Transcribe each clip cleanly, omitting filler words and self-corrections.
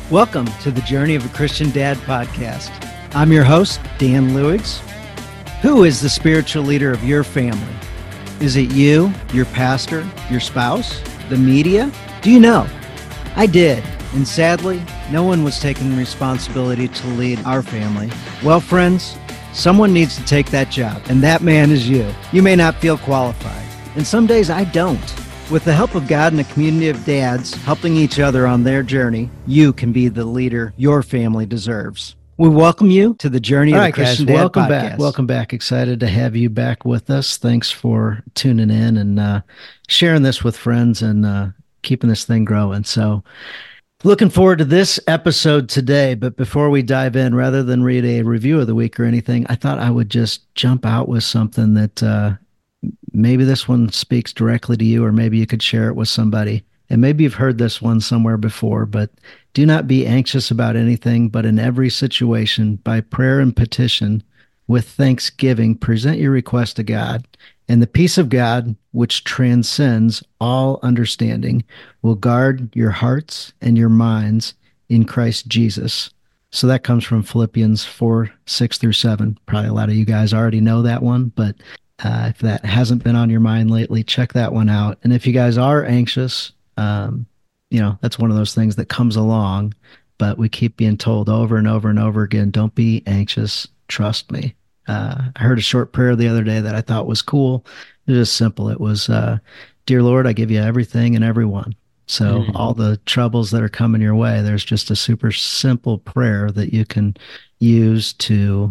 Welcome to the Journey of a Christian Dad podcast. I'm your host, Dan Lewigs. Who is the spiritual leader of your family? Is it you, your pastor, your spouse, the media? Do you know? I did, and sadly, no one was taking responsibility to lead our family. Well, friends, someone needs to take that job, and that man is you. You may not feel qualified, and some days I don't. With the help of God and a community of dads helping each other on their journey, you can be the leader your family deserves. We welcome you to the Journey of a Christian Dad podcast. Welcome back. Excited to have you back with us. Thanks for tuning in and sharing this with friends and keeping this thing growing. So looking forward to this episode today. But before we dive in, rather than read a review of the week or anything, I thought I would just jump out with something that maybe this one speaks directly to you, or maybe you could share it with somebody. And maybe you've heard this one somewhere before, but do not be anxious about anything, but in every situation, by prayer and petition, with thanksgiving, present your request to God. And the peace of God, which transcends all understanding, will guard your hearts and your minds in Christ Jesus. So that comes from Philippians 4:6-7. Probably a lot of you guys already know that one, but if that hasn't been on your mind lately, check that one out. And if you guys are anxious, that's one of those things that comes along, but we keep being told over and over and over again, don't be anxious, trust me. I heard a short prayer the other day that I thought was cool. It was just simple. It was, Dear Lord, I give you everything and everyone. So all the troubles that are coming your way, there's just a super simple prayer that you can use to,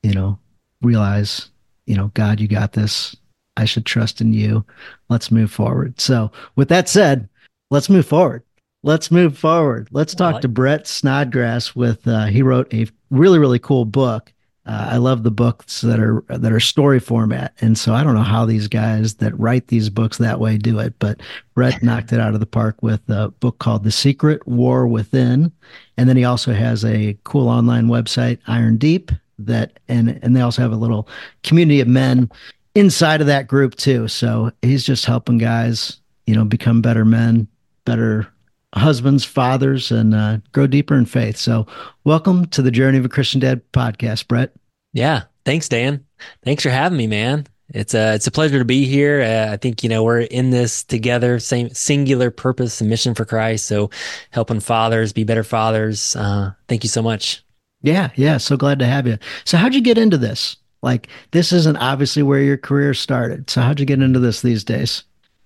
realize, God, you got this. I should trust in you. Let's move forward. So with that said, let's move forward. Let's talk to Brett Snodgrass he wrote a really, really cool book. I love the books that are story format. And so I don't know how these guys that write these books that way do it, but Brett knocked it out of the park with a book called The Secret War Within. And then he also has a cool online website, Iron Deep, and they also have a little community of men inside of that group too. So he's just helping guys, become better men, better husbands, fathers, and grow deeper in faith. So welcome to the Journey of a Christian Dad podcast, Brett. Yeah. Thanks, Dan. Thanks for having me, man. It's a pleasure to be here. I think, we're in this together, same singular purpose and mission for Christ. So helping fathers be better fathers. Thank you so much. Yeah. So glad to have you. So how'd you get into this? Like, this isn't obviously where your career started. So how'd you get into this these days?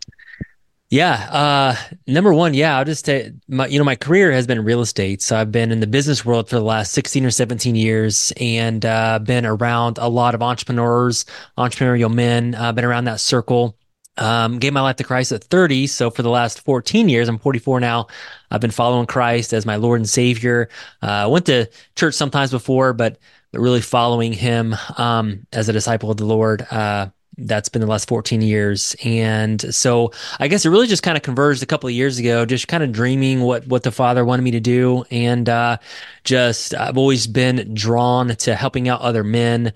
Yeah. Number one, I'll just say my career has been real estate. So I've been in the business world for the last 16 or 17 years and been around a lot of entrepreneurial men, been around that circle. Gave my life to Christ at 30. So for the last 14 years, I'm 44 now. I've been following Christ as my Lord and Savior. Went to church sometimes before, but really following him, as a disciple of the Lord. That's been the last 14 years. And so I guess it really just kind of converged a couple of years ago, just kind of dreaming what the Father wanted me to do. And I've always been drawn to helping out other men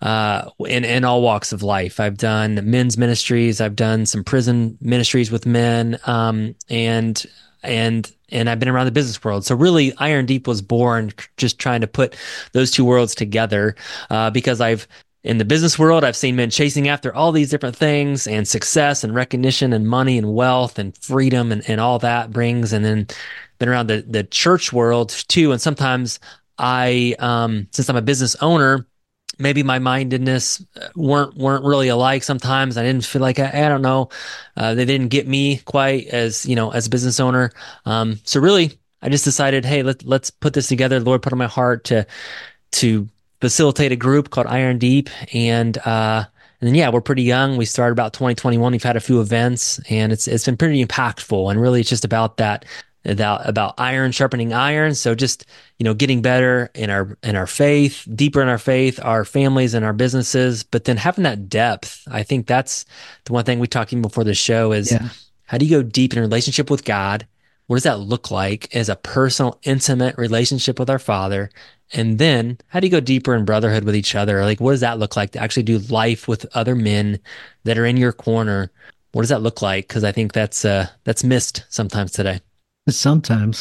in all walks of life. I've done men's ministries. I've done some prison ministries with men, and I've been around the business world. So really, Iron Deep was born just trying to put those two worlds together, because in the business world, I've seen men chasing after all these different things and success and recognition and money and wealth and freedom and all that brings. And then been around the church world too. And sometimes since I'm a business owner, maybe my mindedness weren't really alike. Sometimes I didn't feel like, I don't know, they didn't get me quite as a business owner. So really, I just decided, hey, let's put this together. The Lord put on my heart to facilitate a group called Iron Deep. And then, we're pretty young. We started about 2021. We've had a few events and it's been pretty impactful. And really it's just about that, about iron sharpening iron. So just, getting better in our faith, deeper in our faith, our families and our businesses, but then having that depth. I think that's the one thing we talked about before the show is how do you go deep in a relationship with God? What does that look like as a personal, intimate relationship with our Father? And then how do you go deeper in brotherhood with each other? Like, what does that look like to actually do life with other men that are in your corner? What does that look like? Because I think that's missed sometimes today. Sometimes.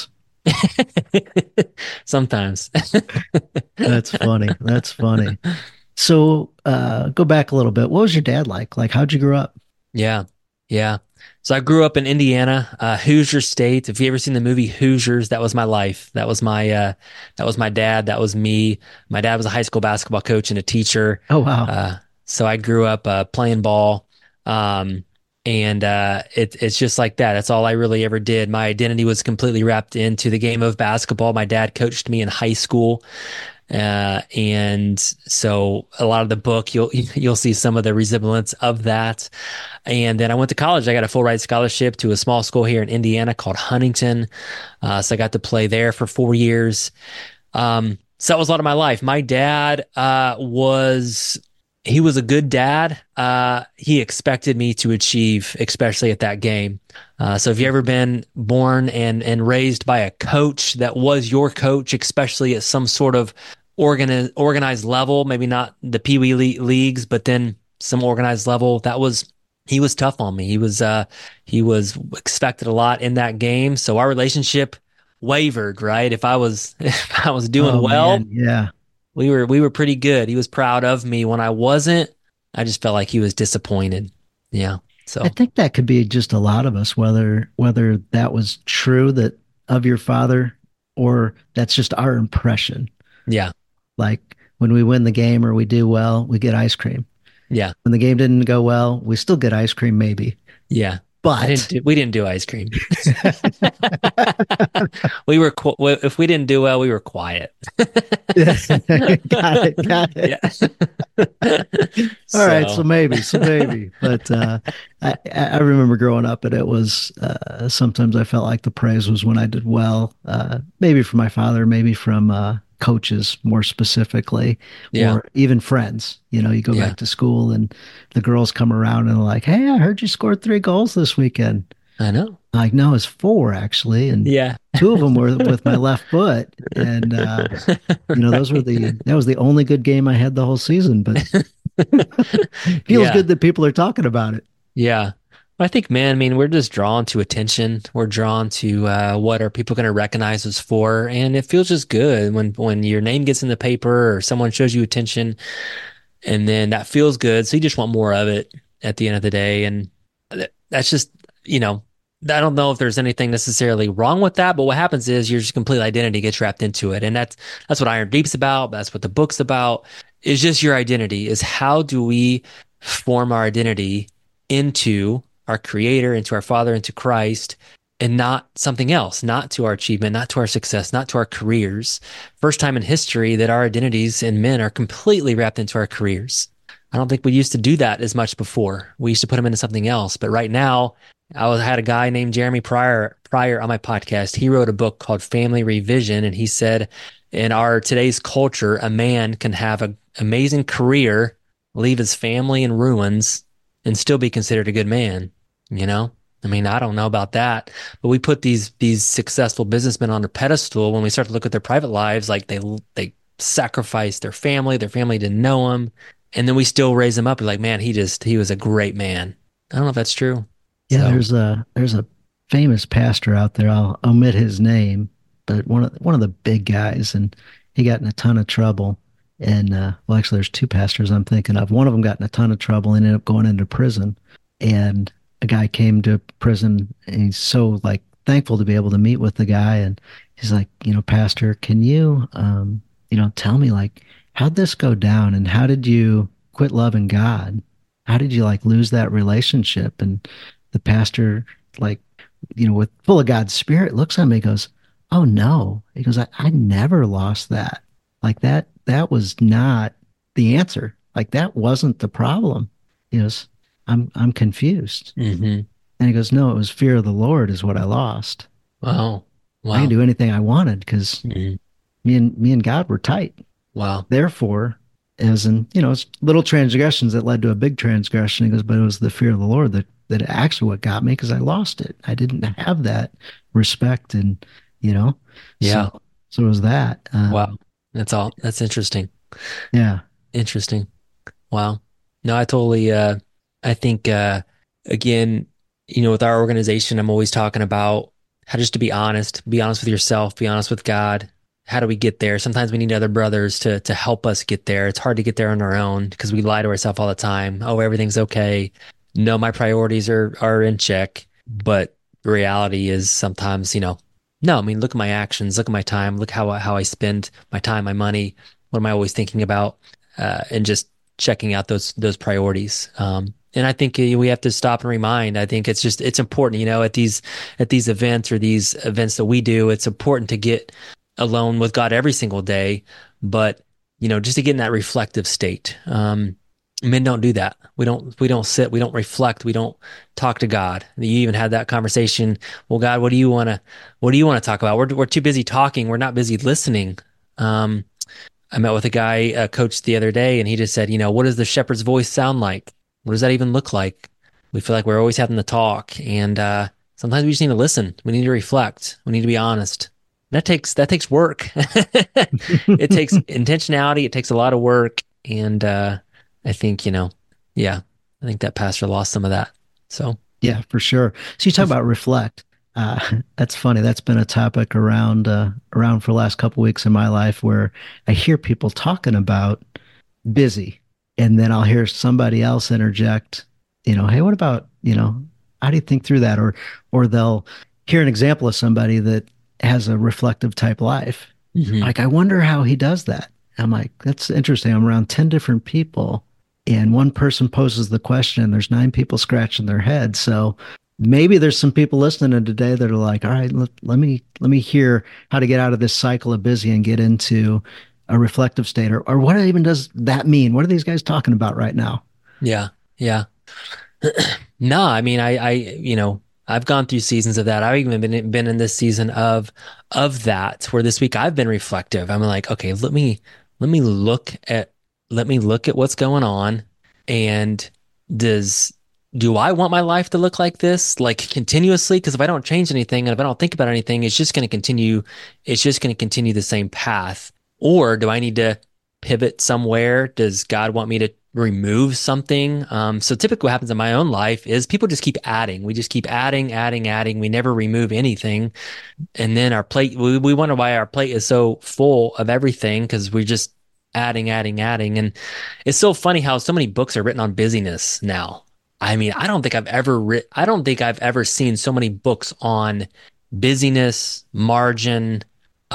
Sometimes. That's funny. That's funny. So, go back a little bit. What was your dad like? Like, how'd you grow up? Yeah. Yeah. So I grew up in Indiana, Hoosier State. If you ever seen the movie Hoosiers, that was my life. That was my dad. That was me. My dad was a high school basketball coach and a teacher. Oh, wow. So I grew up, playing ball. Um, it's just like that. That's all I really ever did. My identity was completely wrapped into the game of basketball. My dad coached me in high school. And so a lot of the book, you'll see some of the resemblance of that. And then I went to college. I got a full ride scholarship to a small school here in Indiana called Huntington. So I got to play there for 4 years. So that was a lot of my life. My dad, he was a good dad. He expected me to achieve, especially at that game. So if you ever been born and raised by a coach that was your coach, especially at some sort of organized level, maybe not the Pee Wee leagues, but then some organized level, he was tough on me. He was expected a lot in that game. So our relationship wavered, right? If I was doing Oh, well, man. Yeah. we were pretty good. He was proud of me. When I wasn't, I just felt like he was disappointed. Yeah. I So, think that could be just a lot of us, whether that was true that of your father or that's just our impression. yeah. Like when we win the game or we do well, we get ice cream. Yeah. When the game didn't go well, we still get ice cream, maybe. Yeah. But We didn't do ice cream. If we didn't do well, we were quiet. got it, got it. Yeah. All right, so So, maybe, but I remember growing up, and it was sometimes I felt like the praise was when I did well, maybe from my father, maybe from coaches more specifically, yeah. or even friends. You know, you go Yeah. back to school, and the girls come around and are like, "Hey, I heard you scored 3 goals this weekend." I know. I'm like, no, it's four actually, and Yeah. two of them were with my left foot, and that was the only good game I had the whole season, but feels Yeah. good that people are talking about it. Yeah. I think, man, I mean, we're just drawn to attention. We're drawn to what are people going to recognize us for, and it feels just good when your name gets in the paper or someone shows you attention, and then that feels good. So you just want more of it at the end of the day, and that's just, you know, I don't know if there's anything necessarily wrong with that, but what happens is your just complete identity gets wrapped into it, and that's what Iron Deep's about. That's what the book's about. Is just your identity. Is how do we form our identity into our creator, into our father, into Christ, and not something else, not to our achievement, not to our success, not to our careers. First time in history that our identities and men are completely wrapped into our careers. I don't think we used to do that as much before. We used to put them into something else. But right now, had a guy named Jeremy Pryor on my podcast. He wrote a book called Family Revision, and he said, in our today's culture, a man can have an amazing career, leave his family in ruins, and still be considered a good man. You know, I mean, I don't know about that, but we put these successful businessmen on a pedestal when we start to look at their private lives, like they sacrificed their family didn't know him, and then we still raise him up. Like, man, he was a great man. I don't know if that's true. Yeah, So, there's a famous pastor out there. I'll omit his name, but one of the big guys, and he got in a ton of trouble. And well, actually, there's two pastors I'm thinking of. One of them got in a ton of trouble and ended up going into prison. And a guy came to prison, and he's so like thankful to be able to meet with the guy. And he's like, Pastor, can you, tell me like how'd this go down, and how did you quit loving God? How did you like lose that relationship? And the pastor, like, with full of God's spirit, looks at me and goes, "Oh no." He goes, I never lost that. Like that was not the answer. Like that wasn't the problem. He goes, I'm confused. hmm And he goes, "No, it was fear of the Lord is what I lost. wow, I can wow, do anything I wanted because hmm me and God were tight. wow, Therefore, as in, it's little transgressions that led to a big transgression." He goes, "But it was the fear of the Lord that actually what got me because I lost it. I didn't have that respect, and you know, yeah, so it was that. wow. That's all. That's interesting. Yeah, Interesting. Wow. No, I totally, I think, again, with our organization, I'm always talking about how just to be honest with yourself, be honest with God. How do we get there? Sometimes we need other brothers to help us get there. It's hard to get there on our own because we lie to ourselves all the time. Oh, everything's okay. No, my priorities are in check. But the reality is sometimes, no, I mean, look at my actions, look at my time, look how I spend my time, my money. What am I always thinking about? And just checking out those priorities. And I think we have to stop and remind. I think it's important, at these events or these events that we do, it's important to get alone with God every single day, but just to get in that reflective state. Men don't do that. We don't sit, we don't reflect, we don't talk to God. You even had that conversation. Well, God, what do you want to talk about? We're too busy talking. We're not busy listening. I met with a guy, a coach the other day, and he just said, what does the shepherd's voice sound like? What does that even look like? We feel like we're always having to talk, and sometimes we just need to listen. We need to reflect. We need to be honest. That takes work. It takes intentionality. It takes a lot of work, and I think yeah, I think that pastor lost some of that. So Yeah, for sure. So you talk about reflect. That's funny. That's been a topic around for the last couple weeks in my life where I hear people talking about busy, and then I'll hear somebody else interject, hey, what about, how do you think through that? Or they'll hear an example of somebody that has a reflective type life. mhm. Like, I wonder how he does that. I'm like, that's interesting. I'm around 10 different people, and one person poses the question, and there's 9 people scratching their head. So maybe there's some people listening today that are like, all right, let me hear how to get out of this cycle of busy and get into a reflective state. Or what even does that mean? What are these guys talking about right now? Yeah, yeah. No, I mean, I've gone through seasons of that. I've even been in this season of that, where this week I've been reflective. I'm like, okay, let me look at what's going on, and does do I want my life to look like this, like continuously? Because if I don't change anything and if I don't think about anything, it's just going to continue. It's just going to continue the same path. Or do I need to pivot somewhere? Does God want me to remove something? So typically what happens in my own life is people just keep adding. We just keep adding, adding, adding. We never remove anything. And then our plate, we wonder why our plate is so full of everything because we're just adding, adding, adding. And it's so funny how so many books are written on busyness now. I mean, I don't think I've ever seen so many books on busyness, margin,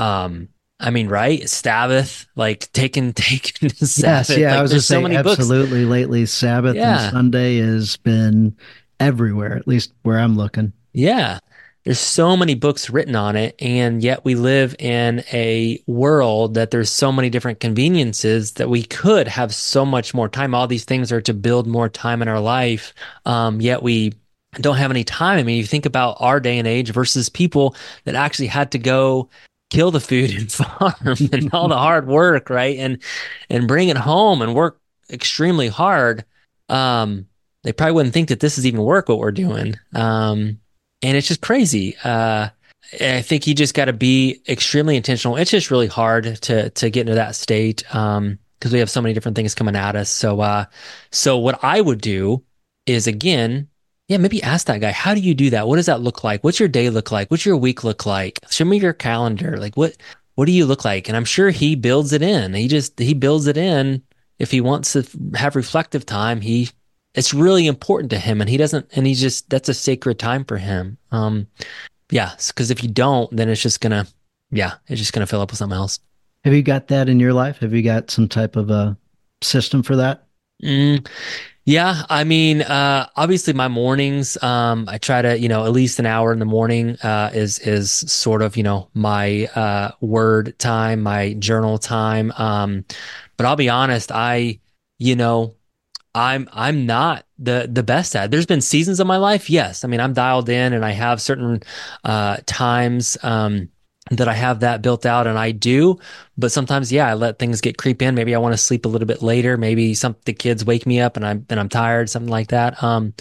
I mean, right? Sabbath, like taking the Yes, Sabbath. yeah, I Like was there's just so saying many books. absolutely lately Sabbath and Yeah. Sunday has been everywhere, at least where I'm looking. Yeah. There's so many books written on it, and yet we live in a world that there's so many different conveniences that we could have so much more time. All these things are to build more time in our life, yet we don't have any time. I mean, you think about our day and age versus people that actually had to go kill the food and farm and all the hard work, right? And bring it home and work extremely hard. They probably wouldn't think that this is even work what we're doing. And it's just crazy. I think you just got to be extremely intentional. It's just really hard to get into that state because we have so many different things coming at us. So what I would do is again, yeah, maybe ask that guy, how do you do that? What does that look like? What's your day look like? What's your week look like? Show me your calendar. Like what do you look like? And I'm sure he builds it in. He builds it in. If he wants to have reflective time, it's really important to him, and he doesn't, and he's just, that's a sacred time for him. Yeah, because if you don't, then it's just gonna fill up with something else. Have you got that in your life? Have you got some type of a system for that? Mm, yeah, I mean, obviously my mornings, I try to, at least an hour in the morning, is sort of, my, word time, my journal time. But I'll be honest, you know, I'm not the best at it. There's been seasons of my life, yes. I mean, I'm dialed in and I have certain times that I have that built out and I do, but sometimes yeah, I let things get creep in. Maybe I want to sleep a little bit later. Maybe the kids wake me up and I'm tired, something like that.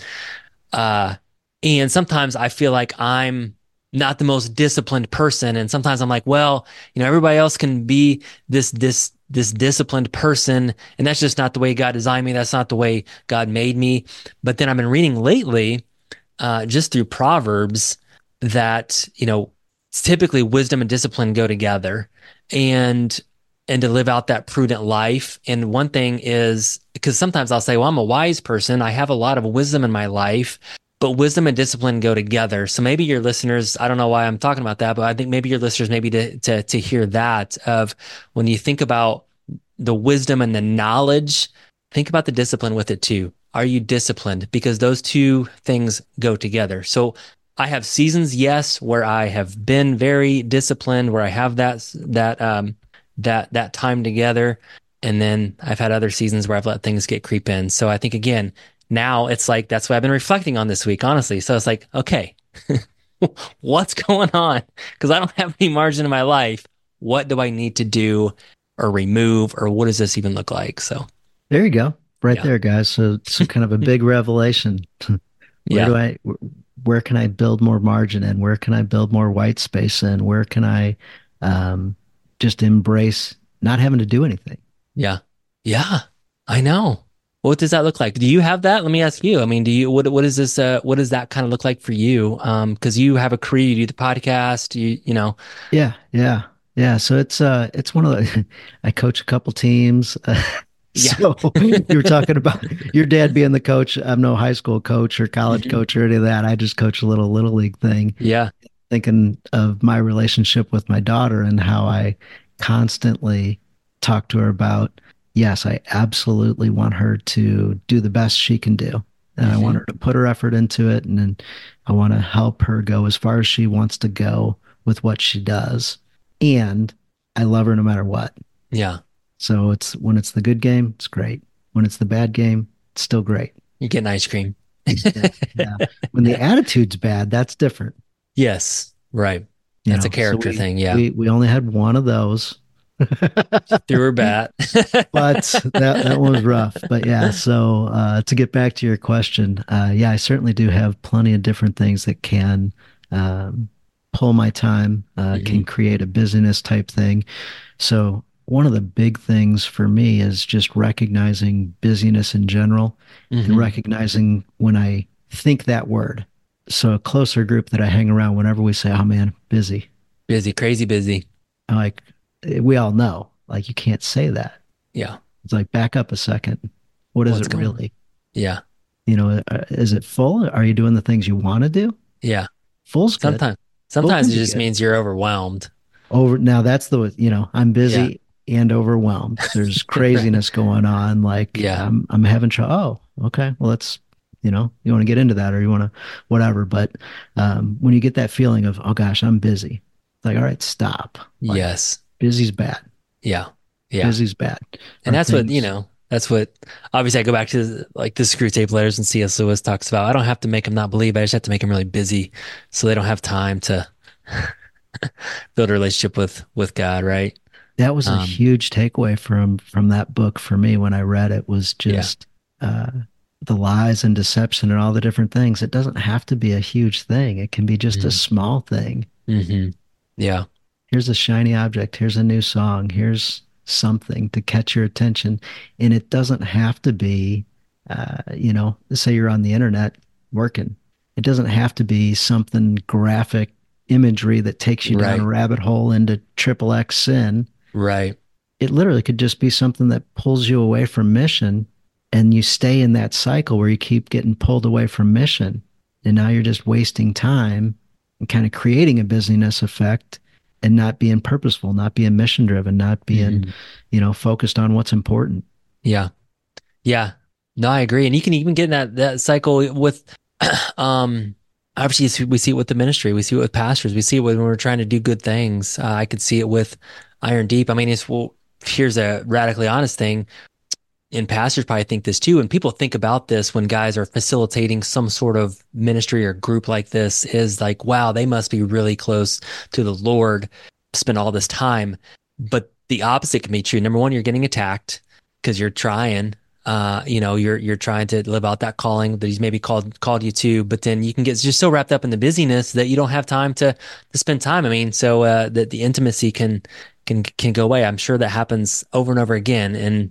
Uh and sometimes I feel like I'm not the most disciplined person. And sometimes I'm like, well, everybody else can be this disciplined person. And that's just not the way God designed me. That's not the way God made me. But then I've been reading lately, just through Proverbs, that, typically wisdom and discipline go together, and to live out that prudent life. And one thing is, because sometimes I'll say, well, I'm a wise person. I have a lot of wisdom in my life, but wisdom and discipline go together. So maybe your listeners, I don't know why I'm talking about that, but I think maybe your listeners, maybe to hear that, of when you think about the wisdom and the knowledge, think about the discipline with it too. Are you disciplined? Because those two things go together. So I have seasons, yes, where I have been very disciplined, where I have that time together. And then I've had other seasons where I've let things get creep in. So I think, again, now it's like, that's what I've been reflecting on this week, honestly. So it's like, okay, what's going on? Because I don't have any margin in my life. What do I need to do or remove, or what does this even look like? So there you go. Right there, guys. So kind of a big revelation. Where can I build more margin in? Where can I build more white space in? Where can I just embrace not having to do anything? Yeah. Yeah, I know. What does that look like? Do you have that? Let me ask you. I mean, what is this, what does that kind of look like for you? Because you have a career, you do the podcast, you know. Yeah. So it's one of the, I coach a couple teams. So you were talking about your dad being the coach. I'm no high school coach or college coach or any of that. I just coach a little league thing. Yeah. Thinking of my relationship with my daughter and how I constantly talk to her about, yes, I absolutely want her to do the best she can do. And I want her to put her effort into it. And then I want to help her go as far as she wants to go with what she does. And I love her no matter what. Yeah. So when it's the good game, it's great. When it's the bad game, it's still great. You get an ice cream. Yeah. When the attitude's bad, that's different. Yes. Right. That's a character thing. Yeah. We only had one of those. Threw her bat. But that one was rough. But yeah, so to get back to your question, I certainly do have plenty of different things that can pull my time, can create a busyness type thing. So one of the big things for me is just recognizing busyness in general and recognizing when I think that word. So a closer group that I hang around, whenever we say, oh man, busy, crazy busy. I'm like, we all know, like, you can't say that. Yeah. It's like, back up a second. What's it really? Yeah. Is it full? Are you doing the things you want to do? Yeah. Full's good. Sometimes it just means you're overwhelmed. Now that's I'm busy and overwhelmed. There's craziness going on. Like, I'm having trouble. Oh, okay. Well, let's, you want to get into that, or you want to, whatever. But when you get that feeling of, oh gosh, I'm busy. It's like, all right, stop. Like, yes. Busy's bad. Yeah. Yeah. Busy's bad. And that's what, obviously I go back to like the Screw Tape Letters, and C.S. Lewis talks about, I don't have to make them not believe. I just have to make them really busy so they don't have time to build a relationship with God. Right. That was a huge takeaway from that book for me when I read it, was just the lies and deception and all the different things. It doesn't have to be a huge thing. It can be just a small thing. Yeah. Here's a shiny object. Here's a new song. Here's something to catch your attention. And it doesn't have to be, say you're on the internet working. It doesn't have to be something graphic imagery that takes you down a rabbit hole into XXX sin. Right. It literally could just be something that pulls you away from mission, and you stay in that cycle where you keep getting pulled away from mission. And now you're just wasting time and kind of creating a busyness effect and not being purposeful, not being mission driven, not being, focused on what's important. Yeah. Yeah. No, I agree. And you can even get in that cycle with, obviously we see it with the ministry. We see it with pastors. We see it when we're trying to do good things. I could see it with Iron Deep. I mean, here's a radically honest thing. And pastors probably think this too. And people think about this when guys are facilitating some sort of ministry or group like this, is like, wow, they must be really close to the Lord, spend all this time. But the opposite can be true. Number one, you're getting attacked because you're trying, you're trying to live out that calling that he's maybe called you to, but then you can get just so wrapped up in the busyness that you don't have time to spend time. I mean, so that the intimacy can go away. I'm sure that happens over and over again. And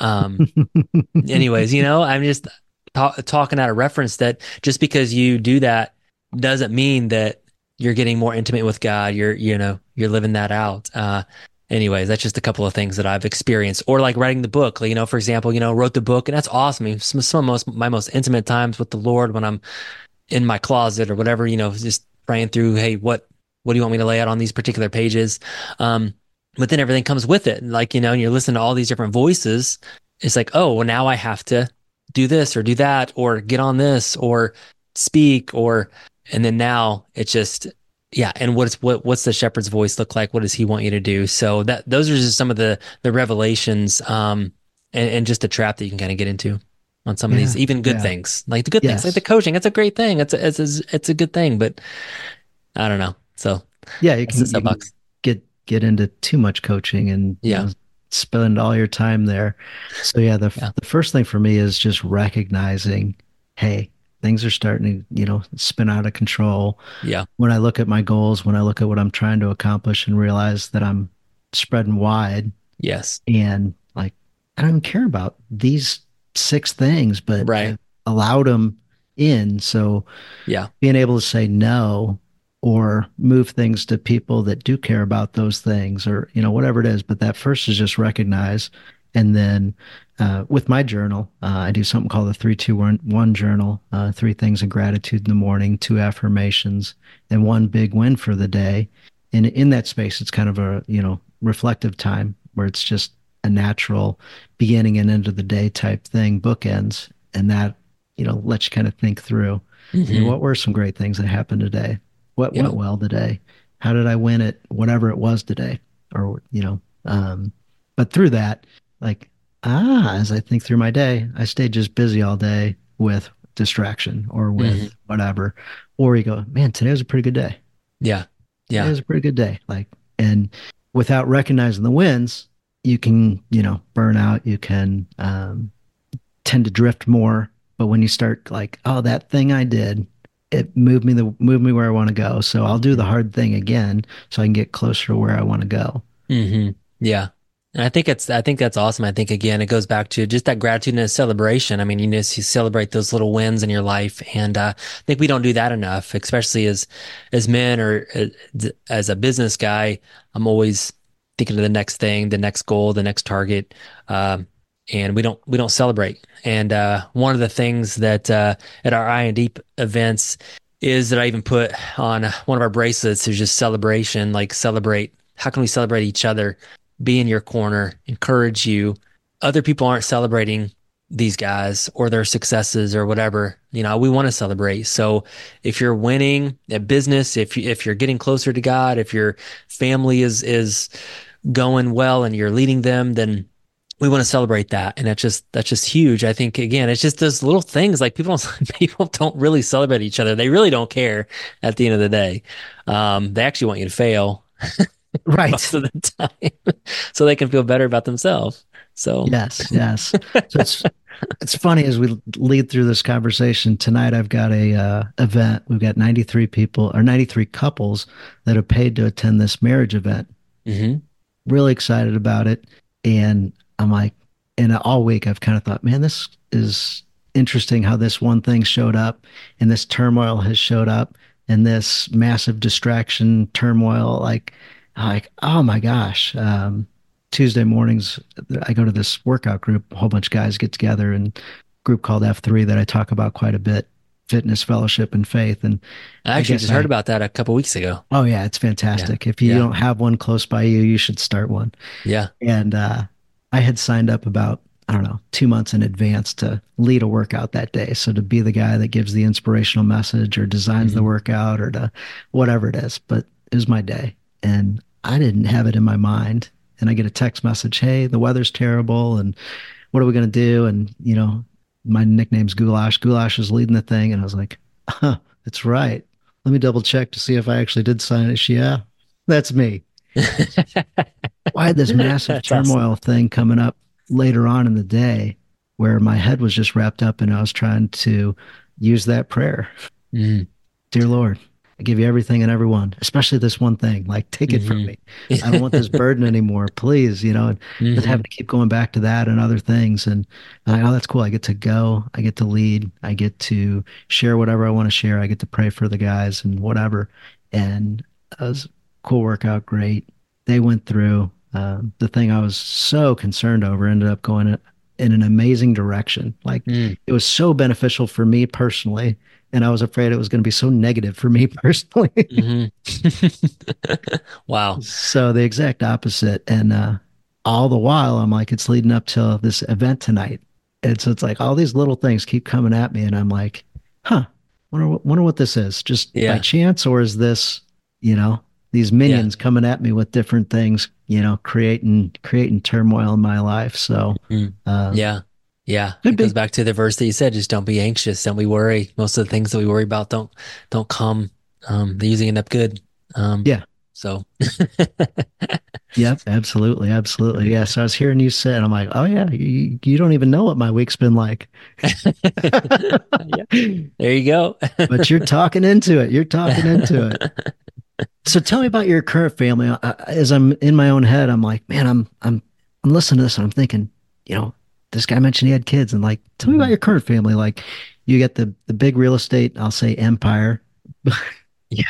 anyways, I'm just talking out of reference that just because you do that doesn't mean that you're getting more intimate with God. You're living that out. Anyways, that's just a couple of things that I've experienced. Or like writing the book, for example, wrote the book, and that's awesome. I mean, some of my most intimate times with the Lord when I'm in my closet or whatever, just praying through, hey, what do you want me to lay out on these particular pages? But then everything comes with it. And you're listening to all these different voices. It's like, oh, well, now I have to do this or do that or get on this or speak and then now it's just, yeah. And what's the shepherd's voice look like? What does he want you to do? So those are just some of the revelations, and just a trap that you can kind of get into on some of these, even good things, like the good things, like the coaching. It's a great thing. It's a good thing, but I don't know. So yeah, you can get into too much coaching and spend all your time there. So the first thing for me is just recognizing, hey, things are starting to, spin out of control. Yeah. When I look at my goals, when I look at what I'm trying to accomplish and realize that I'm spreading wide. Yes. And like, I don't even care about these 6 things, but right. I've allowed them in. So being able to say no or move things to people that do care about those things or, whatever it is. But that first is just recognize. And then with my journal, I do something called the 3-2-1 journal, 3 things of gratitude in the morning, 2 affirmations, and 1 big win for the day. And in that space, it's kind of a, reflective time where it's just a natural beginning and end of the day type thing, bookends. And that, lets you kind of think through what were some great things that happened today? What went well today? How did I win it? Whatever it was today, or, but through that, like, as I think through my day, I stayed just busy all day with distraction or with whatever, or you go, man, today was a pretty good day. Yeah. Yeah. Today was a pretty good day. Like, and without recognizing the wins, you can, burn out, you can, tend to drift more. But when you start like, oh, that thing I did, it moved me where I want to go. So I'll do the hard thing again so I can get closer to where I want to go. Yeah. And I think that's awesome. I think again, it goes back to just that gratitude and celebration. I mean, you celebrate those little wins in your life. And I think we don't do that enough, especially as men or as a business guy. I'm always thinking of the next thing, the next goal, the next target. And we don't celebrate. And one of the things that at our I&D events is that I even put on one of our bracelets is just celebration, like celebrate. How can we celebrate each other? Be in your corner, encourage you. Other people aren't celebrating these guys or their successes or whatever. We want to celebrate. So if you're winning at business, if you're getting closer to God, if your family is going well and you're leading them, then we want to celebrate that. And that's just huge. I think again, it's just those little things like people don't really celebrate each other. They really don't care at the end of the day. They actually want you to fail. Right. Most of the time, so they can feel better about themselves. So yes. So it's funny as we lead through this conversation tonight. I've got a event. We've got 93 people or 93 couples that have paid to attend this marriage event. Really excited about it, and I'm like, and all week I've kind of thought, man, this is interesting how this one thing showed up, and this turmoil has showed up, and this massive distraction turmoil, like, oh my gosh. Tuesday mornings, I go to this workout group, a whole bunch of guys get together, and a group called F3 that I talk about quite a bit, fitness, fellowship, and faith. And I actually just heard about that a couple of weeks ago. Oh yeah, it's fantastic. If you don't have one close by you, you should start one. Yeah. And I had signed up about, I don't know, 2 months in advance to lead a workout that day. So to be the guy that gives the inspirational message or designs the workout or to whatever it is. But it was my day, and I didn't have it in my mind. And I get a text message, hey, the weather's terrible, and what are we going to do? And, my nickname's Goulash. Goulash is leading the thing. And I was like, that's right. Let me double check to see if I actually did sign it. Yeah, that's me. I had this massive turmoil thing coming up later on in the day where my head was just wrapped up, and I was trying to use that prayer. Dear Lord, I give you everything and everyone, especially this one thing, like take it from me. I don't want this burden anymore, please, and just having to keep going back to that and other things. And I'm like, oh, that's cool. I get to go, I get to lead, I get to share whatever I want to share. I get to pray for the guys and whatever. and it was cool workout, great. They went through the thing I was so concerned over ended up going in an amazing direction. Like Mm. it was so beneficial for me personally, and I was afraid it was going to be so negative for me personally. Hmm. Wow. So the exact opposite. And all the while, I'm like, it's leading up to this event tonight. And so it's like all these little things keep coming at me, and I'm like, huh, wonder what this is. Just by Yeah. chance, or is this, you know, these Yeah. minions coming at me with different things, creating turmoil in my life. So Mm. uh, Yeah. Yeah. could It goes be. back to the verse that you said, just don't be anxious, don't be worried. Most of the things that we worry about don't come. They usually end up good. Um, Yeah. so Yep. Absolutely. Absolutely. Yeah. So I was hearing you say, and I'm like, oh yeah, you don't even know what my week's been like. yeah, there you go. But you're talking into it. You're talking into it. So tell me about your current family. As I'm in my own head, I'm like, man, I'm listening to this and I'm thinking, you know, this guy mentioned he had kids, and like, tell me about Mhm. your current family. Like, you get the big real estate, I'll say empire, Yeah.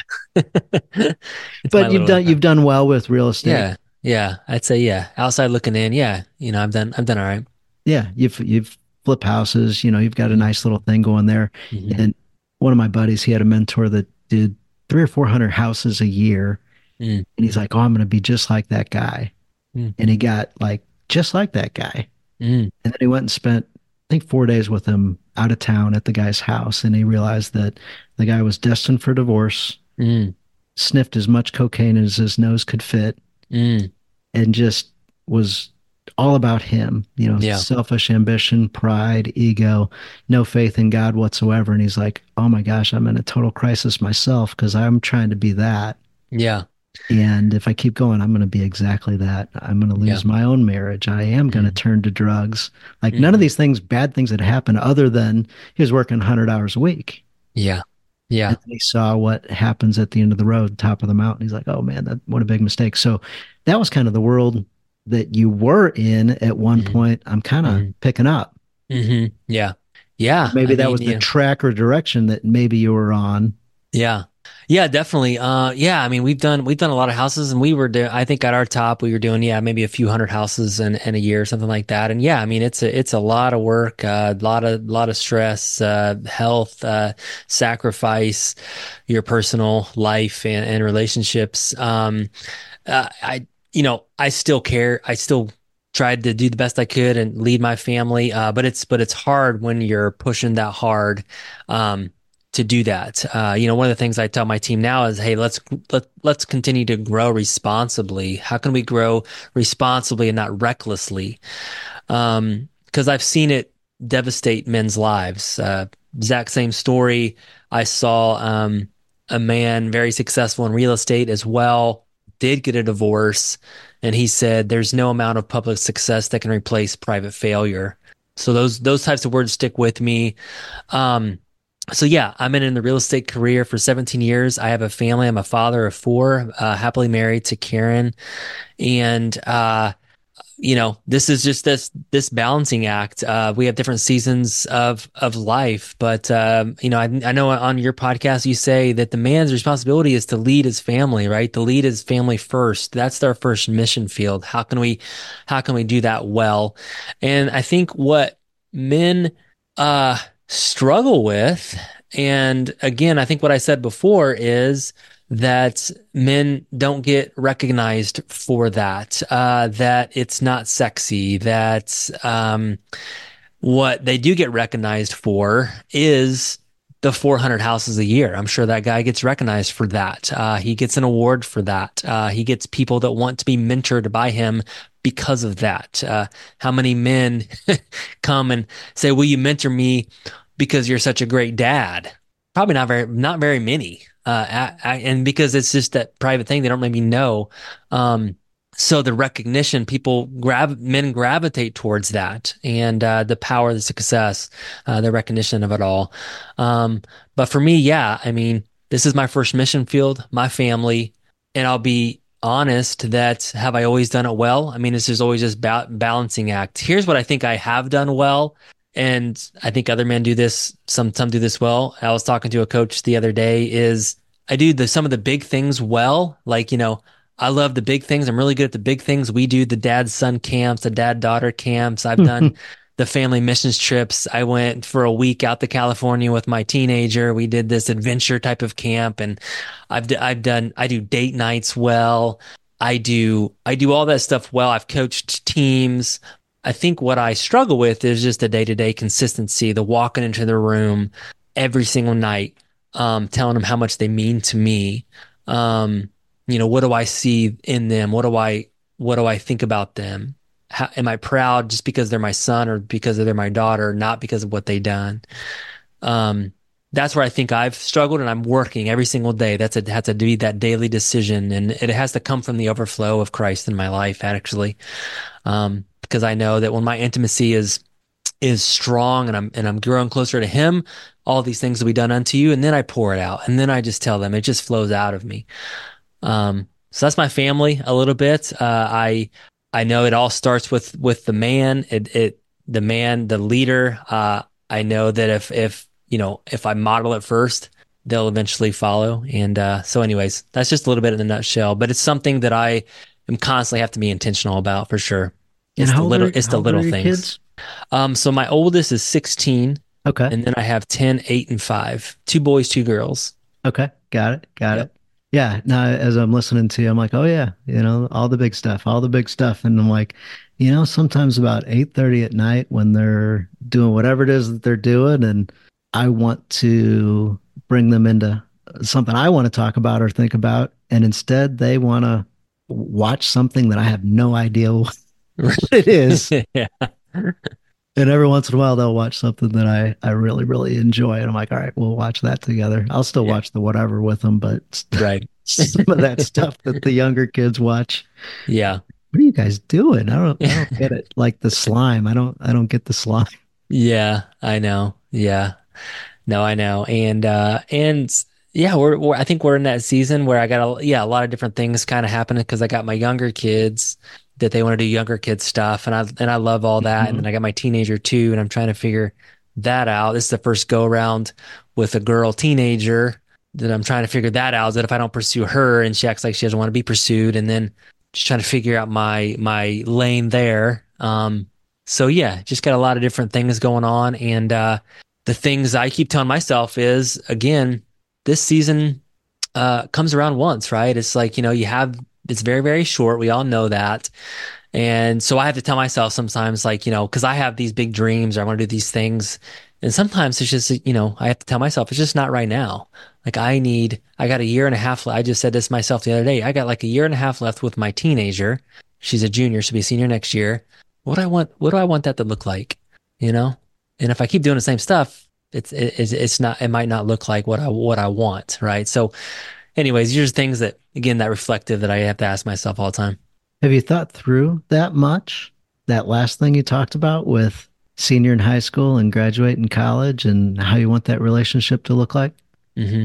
It's my but little you've impact. done well with real estate. Yeah. Yeah. I'd say, yeah. Outside looking in, yeah. I've done all right. Yeah, you've flipped houses. You've got a Mm-hmm. nice little thing going there. Mm-hmm. And one of my buddies, he had a mentor that did 300 or 400 houses a year, and he's like, oh, I'm going to be just like that guy. Mm-hmm. And he got like just like that guy. Mm-hmm. And then he went and spent, I think, 4 days with him out of town at the guy's house. And he realized that the guy was destined for divorce, Mm-hmm. sniffed as much cocaine as his nose could fit, Mm-hmm. and just was all about him, Yeah. selfish ambition, pride, ego, no faith in God whatsoever. And he's like, oh my gosh, I'm in a total crisis myself because I'm trying to be that. Yeah. And if I keep going, I'm going to be exactly that. I'm going to Yeah. lose my own marriage. I am going to Mm-hmm. turn to drugs. Like none of Mm-hmm. these things, bad things that happen other than he was working 100 hours a week. Yeah. And Yeah. then he saw what happens at the end of the road, top of the mountain. He's like, oh man, what a big mistake. So that was kind of the world that you were in at one Mm-hmm. point. I'm kind of Mm-hmm. picking up. Mm-hmm. Yeah. Yeah. I Maybe that mean, was the yeah. track or direction that maybe you were on. Yeah. Yeah, definitely. Yeah, I mean, we've done a lot of houses, and we were doing, I think at our top we were doing, yeah, maybe a few hundred houses in a year or something like that. And yeah, I mean, it's a lot of work, a lot of stress, health, sacrifice, your personal life and relationships. I still care. I still tried to do the best I could and lead my family. But it's hard when you're pushing that hard. To do that. One of the things I tell my team now is, hey, let's continue to grow responsibly. How can we grow responsibly and not recklessly? Because I've seen it devastate men's lives. Exact same story. I saw a man very successful in real estate as well, did get a divorce, and he said there's no amount of public success that can replace private failure. So those types of words stick with me. Um, so yeah, I've been in the real estate career for 17 years. I have a family. I'm a father of four, happily married to Karen. And, this is just this balancing act. We have different seasons of life, but, I know on your podcast, you say that the man's responsibility is to lead his family, right? To lead his family first. That's their first mission field. How can we do that well? And I think what men, struggle with. And again, I think what I said before is that men don't get recognized for that, that it's not sexy, that what they do get recognized for is the 400 houses a year. I'm sure that guy gets recognized for that. He gets an award for that. He gets people that want to be mentored by him because of that. How many men come and say, "Will you mentor me because you're such a great dad?" Probably not very many. And because it's just that private thing, they don't maybe know. So the recognition, men gravitate towards that, and the power, the success, the recognition of it all. But for me, yeah, I mean, this is my first mission field, my family, and I'll be honest that have I always done it well? I mean, it's just always just balancing act. Here's what I think I have done well, and I think other men do this. Some do this well. I was talking to a coach the other day. Is I do some of the big things well. Like, I love the big things. I'm really good at the big things. We do the dad-son camps, the dad-daughter camps. I've done the family missions trips. I went for a week out to California with my teenager. We did this adventure type of camp, and I do date nights well. I do all that stuff well. I've coached teams. I think what I struggle with is just the day-to-day consistency, the walking into the room every single night, telling them how much they mean to me. What do I see in them? What do I think about them? Am I proud just because they're my son or because they're my daughter, not because of what they done? That's where I think I've struggled, and I'm working every single day. That's to be that daily decision, and it has to come from the overflow of Christ in my life, actually. Because I know that when my intimacy is strong and I'm growing closer to Him, all these things will be done unto you, and then I pour it out, and then I just tell them. It just flows out of me. So that's my family a little bit. I know it all starts with the man. The man, the leader. I know that if I model it first, they'll eventually follow. And so, anyways, that's just a little bit in a nutshell. But it's something that I am constantly have to be intentional about for sure. And It's how old are the little your things. kids? So my oldest is 16, Okay. and then I have 10, 8, and 5. 2 boys, 2 girls. Okay. Got it. Got Yep. it. Yeah. Now, as I'm listening to you, I'm like, oh yeah, all the big stuff, all the big stuff. And I'm like, sometimes about 8:30 at night when they're doing whatever it is that they're doing, and I want to bring them into something I want to talk about or think about, and instead they want to watch something that I have no idea what it is. Yeah. And every once in a while, they'll watch something that I really, really enjoy. And I'm like, all right, we'll watch that together. I'll still Yeah. watch the whatever with them, but Right. some of that stuff that the younger kids watch, Yeah. what are you guys doing? I don't get it. Like the slime. I don't get the slime. Yeah, I know. Yeah. No, I know. And yeah, I think we're in that season where I got a lot of different things kind of happening because I got my younger kids that they want to do younger kids stuff, and I love all that. And then I got my teenager too, and I'm trying to figure that out. This is the first go around with a girl teenager that I'm trying to figure that out. Is that if I don't pursue her and she acts like she doesn't want to be pursued, and then just trying to figure out my lane there. So yeah, just got a lot of different things going on, and the things I keep telling myself is, again, this season comes around once, right? It's like, it's very, very short. We all know that. And so I have to tell myself sometimes, like, because I have these big dreams or I want to do these things. And sometimes it's just, I have to tell myself it's just not right now. Like I got a year and a half. I just said this to myself the other day. I got like a year and a half left with my teenager. She's a junior. She'll be a senior next year. What do I want that to look like? And if I keep doing the same stuff, it might not look like what I want, right? So, anyways, these are just things that, again, that reflective that I have to ask myself all the time. Have you thought through that much? That last thing you talked about with senior in high school and graduate in college and how you want that relationship to look like? hmm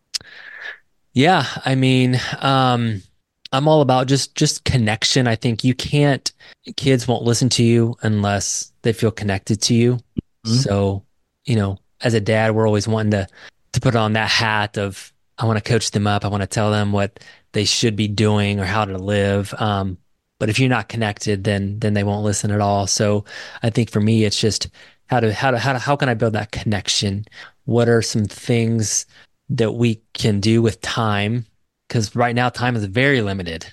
Yeah, I mean, I'm all about just connection. I think kids won't listen to you unless they feel connected to you. Mhm. So, as a dad, we're always wanting to put on that hat of, I want to coach them up. I want to tell them what they should be doing or how to live. But if you're not connected, then they won't listen at all. So I think for me, it's just how can I build that connection? What are some things that we can do with time? Because right now, time is very limited,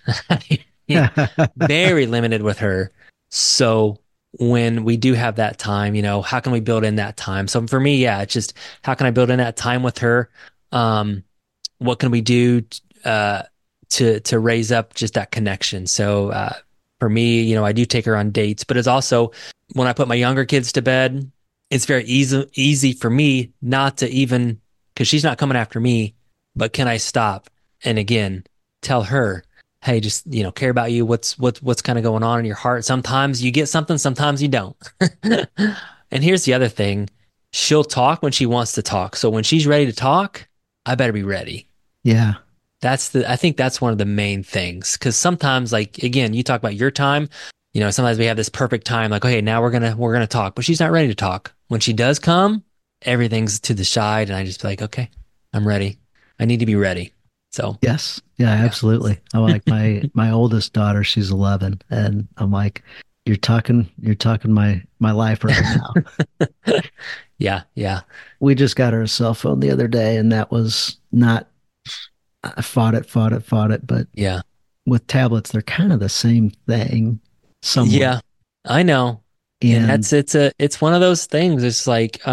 very limited with her. So when we do have that time, how can we build in that time? So for me, yeah, it's just how can I build in that time with her? What can we do to raise up just that connection? So for me, I do take her on dates, but it's also when I put my younger kids to bed, it's very easy for me not to even, because she's not coming after me, but can I stop and again tell her, hey, just care about you. What's kind of going on in your heart? Sometimes you get something, sometimes you don't. And here's the other thing: she'll talk when she wants to talk. So when she's ready to talk, I better be ready. Yeah. I think that's one of the main things. Because sometimes, like, again, you talk about your time. Sometimes we have this perfect time, like, okay, now we're gonna talk, but she's not ready to talk. When she does come, everything's to the side, and I just be like, okay, I'm ready. I need to be ready. So Yes. Yeah, yeah. absolutely. I like my oldest daughter, she's 11, and I'm like, you're talking my life right now. Yeah, yeah, We just got her a cell phone the other day, and that was not, I fought it, but yeah. with tablets, they're kind of the same thing somewhat. Yeah, I know. And And it's one of those things. It's like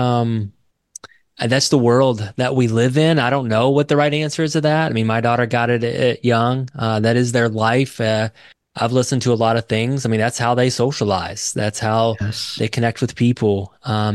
that's the world that we live in. I don't know what the right answer is to that. I mean, my daughter got it young. That is their life. I've listened to a lot of things. I mean, that's how they socialize. That's how yes. they connect with people.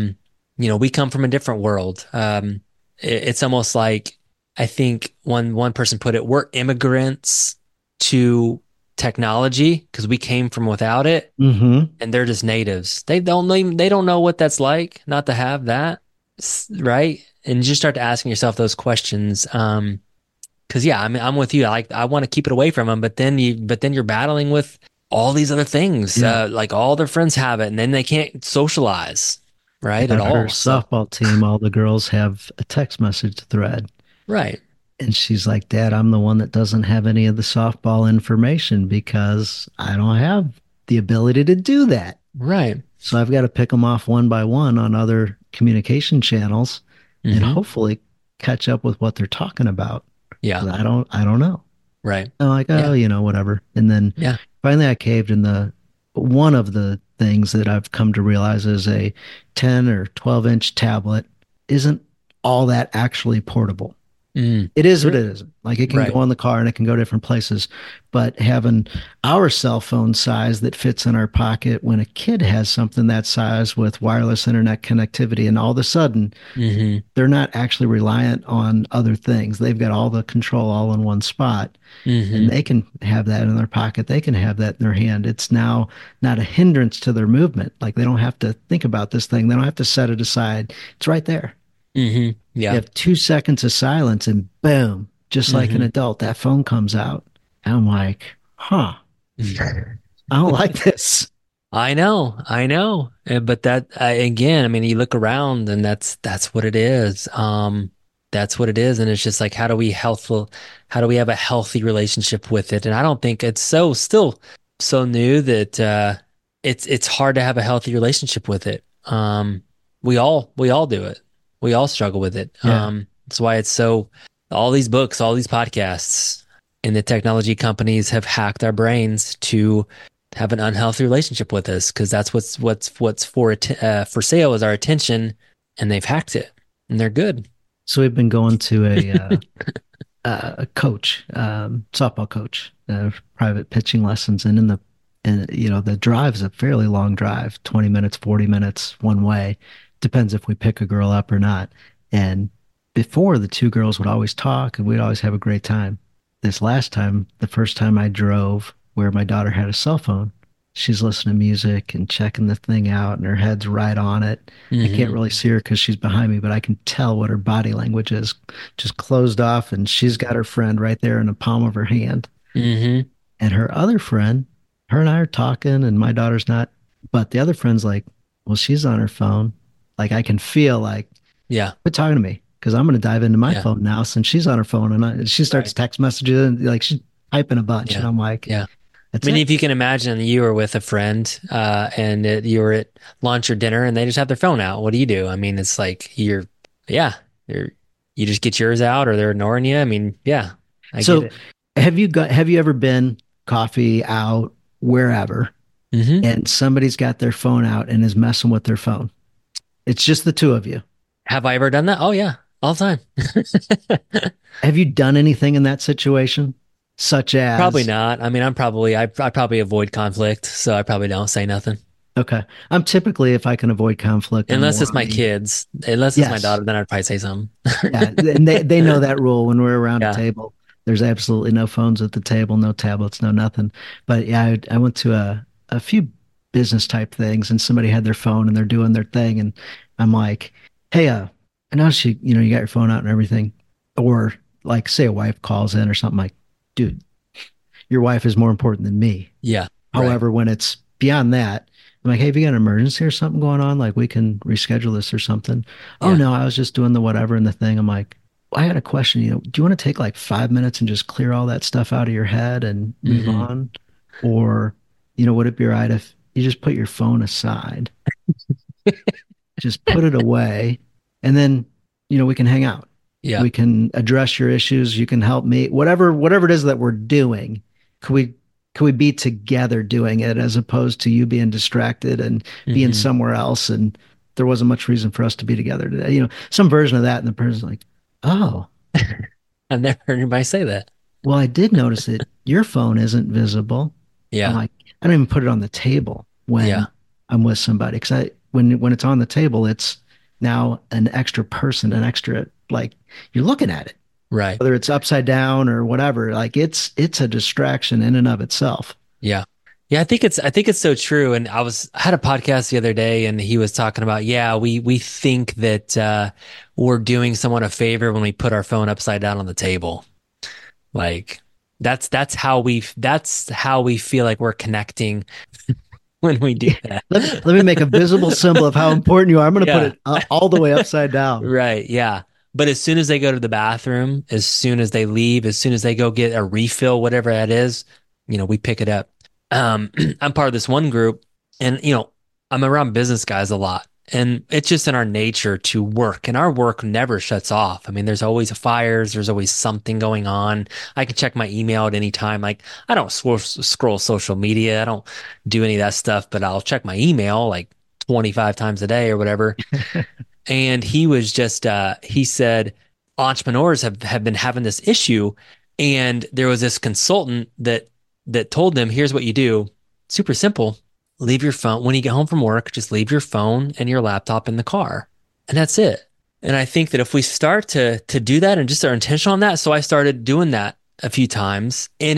We come from a different world. It's almost like I think one person put it, we're immigrants to technology because we came from without it, Mm-hmm. and they're just natives. They don't know what that's like not to have that, right? And you just start asking yourself those questions. Because yeah, I mean, I'm with you. I want to keep it away from them, but then you're battling with all these other things. Yeah. Like all their friends have it, and then they can't socialize, right, at On her all. So softball team, all the girls have a text message thread. right, And she's like, Dad, I'm the one that doesn't have any of the softball information because I don't have the ability to do that. right. So I've got to pick them off one by one on other communication channels and Hmm. hopefully catch up with what they're talking about. Yeah, 'Cause I don't know. right. I'm like, Yeah, oh, whatever. And then yeah. finally I caved, and the one of the things that I've come to realize is a 10 or 12-inch tablet isn't all that actually portable. Mm. It is, but Sure. it isn't. Like it can Right. go in the car and it can go different places. But having our cell phone size that fits in our pocket when a kid has something that size with wireless internet connectivity, and all of a sudden Hmm. they're not actually reliant on other things. They've got all the control all in one spot, and Hmm. they can have that in their pocket. They can have that in their hand. It's now not a hindrance to their movement. Like they don't have to think about this thing. They don't have to set it aside. It's right there. Hmm. You Yeah. have 2 seconds of silence and boom, just like an Hmm. adult, that phone comes out. And I'm like, huh, I don't like this. I know. But that again, I mean, you look around and that's what it is. That's what it is, and it's just like, how do we have a healthy relationship with it? And I don't think it's still so new that it's hard to have a healthy relationship with it. We all do it. We all struggle with it. Yeah. That's why it's so all these books, all these podcasts, and the technology companies have hacked our brains to have an unhealthy relationship with us because that's what's for sale is our attention, and they've hacked it, and they're good. So we've been going to a coach, softball coach, private pitching lessons. And the drive is a fairly long drive, 20 minutes, 40 minutes one way. Depends if we pick a girl up or not. And before, the two girls would always talk and we'd always have a great time. This last time, the first time I drove where my daughter had a cell phone, she's listening to music and checking the thing out and her head's right on it. I can't Hmm. really see her because she's behind me, but I can tell what her body language is, just closed off, and she's got her friend right there in the palm of her hand. Hmm. And her other friend, her and I are talking, and my daughter's not. But the other friend's like, well, she's on her phone. Like I can feel like, Yeah. quit talking to me because I'm going to dive into my Yeah. phone now since she's on her phone. And she starts Right. text messages and like she's typing a bunch. And Yeah. I'm like, Yeah. I that's mean, it. if you can imagine you were with a friend, you were at lunch or dinner and they just have their phone out, what do you do? I mean, it's like yeah, you're, you just get yours out or they're ignoring you. I mean, yeah, I get So it. have you ever been coffee out wherever Hmm. and somebody's got their phone out and is messing with their phone? It's just the two of you. Have I ever done that? Oh yeah, all the time. Have you done anything in that situation? Such Probably as, not. I mean, I probably avoid conflict, so I probably don't say nothing. okay, I'm typically, if I can avoid conflict, I'm Unless more it's on my the, kids. Unless it's my yes. daughter, then I'd probably say something. Yeah. And they know that rule when we're around a Yeah. table. There's absolutely no phones at the table, no tablets, no nothing. But yeah, I went to a few business type things and somebody had their phone and they're doing their thing. And I'm like, hey, I noticed you got your phone out and everything. Or like say a wife calls in or something like, dude, your wife is more important than me. Yeah. Right. However, when it's beyond that, I'm like, hey, have you got an emergency or something going on? Like we can reschedule this or something. Oh Yeah. no, I was just doing the whatever and the thing. I'm like, I had a question, do you want to take like 5 minutes and just clear all that stuff out of your head and move Hmm. on? Or, would it be all right if you just put your phone aside, just put it away, and then, we can hang out. Yeah. We can address your issues. You can help me. Whatever it is that we're doing, could we could we be together doing it as opposed to you being distracted and being Hmm. somewhere else and there wasn't much reason for us to be together today. Some version of that, and the person's like, oh, I've never heard anybody say that. well, I did notice that your phone isn't visible. I'm Yeah. like, I don't even put it on the table when Yeah. I'm with somebody because when it's on the table, it's now an extra person, an extra like you're looking at it, Right. whether it's upside down or whatever. Like it's a distraction in and of itself. Yeah. Yeah, I think it's so true. And I had a podcast the other day and he was talking about, yeah, we think that we're doing someone a favor when we put our phone upside down on the table. Like that's how we feel like we're connecting when we do that. Let me make a visible symbol of how important you are. I'm going to put Yeah. it all the way upside down. Right. Yeah. But as soon as they go to the bathroom, as soon as they leave, as soon as they go get a refill, whatever that is, we pick it up. I'm part of this one group and, I'm around business guys a lot and it's just in our nature to work and our work never shuts off. I mean, there's always fires. There's always something going on. I can check my email at any time. Like I don't scroll social media. I don't do any of that stuff, but I'll check my email like 25 times a day or whatever. And he said entrepreneurs have been having this issue. And there was this consultant that told them, here's what you do. Super simple. Leave your phone when you get home from work, just leave your phone and your laptop in the car. And that's it. And I think that if we start to do that and just are intentional on that, so I started doing that a few times, and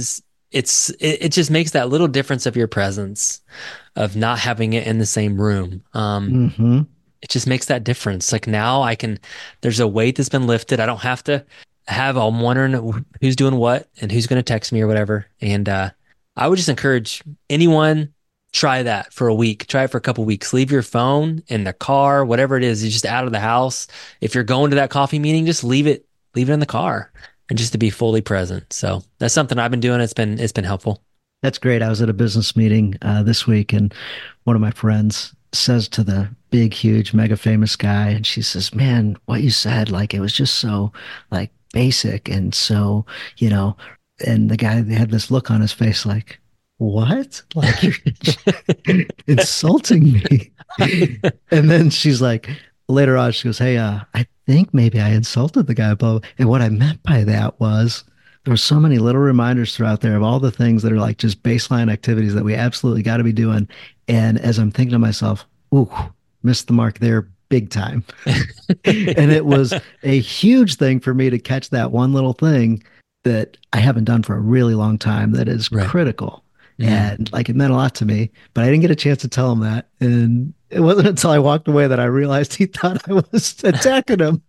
it just makes that little difference of your presence, of not having it in the same room. Hmm. It just makes that difference. Like now there's a weight that's been lifted. I don't have to I'm wondering who's doing what and who's going to text me or whatever. And, I would just encourage anyone, try that for a week, try it for a couple weeks, leave your phone in the car, whatever it is, you're just out of the house. If you're going to that coffee meeting, just leave it in the car and just to be fully present. So that's something I've been doing. It's been helpful. That's great. I was at a business meeting this week, and one of my friends says to the big, huge, mega famous guy, and she says, "Man, what you said, like it was just so like basic and so, you know." And the guy they had this look on his face, like, "What? Like you're insulting me?" And then she's like, later on, she goes, "Hey, I think maybe I insulted the guy, blah, blah." And what I meant by that was there were so many little reminders throughout there of all the things that are like just baseline activities that we absolutely got to be doing. And as I'm thinking to myself, ooh, missed the mark there big time. And it was a huge thing for me to catch that one little thing that I haven't done for a really long time that is Right. critical. Mhm. And like it meant a lot to me, but I didn't get a chance to tell him that. And it wasn't until I walked away that I realized he thought I was attacking him.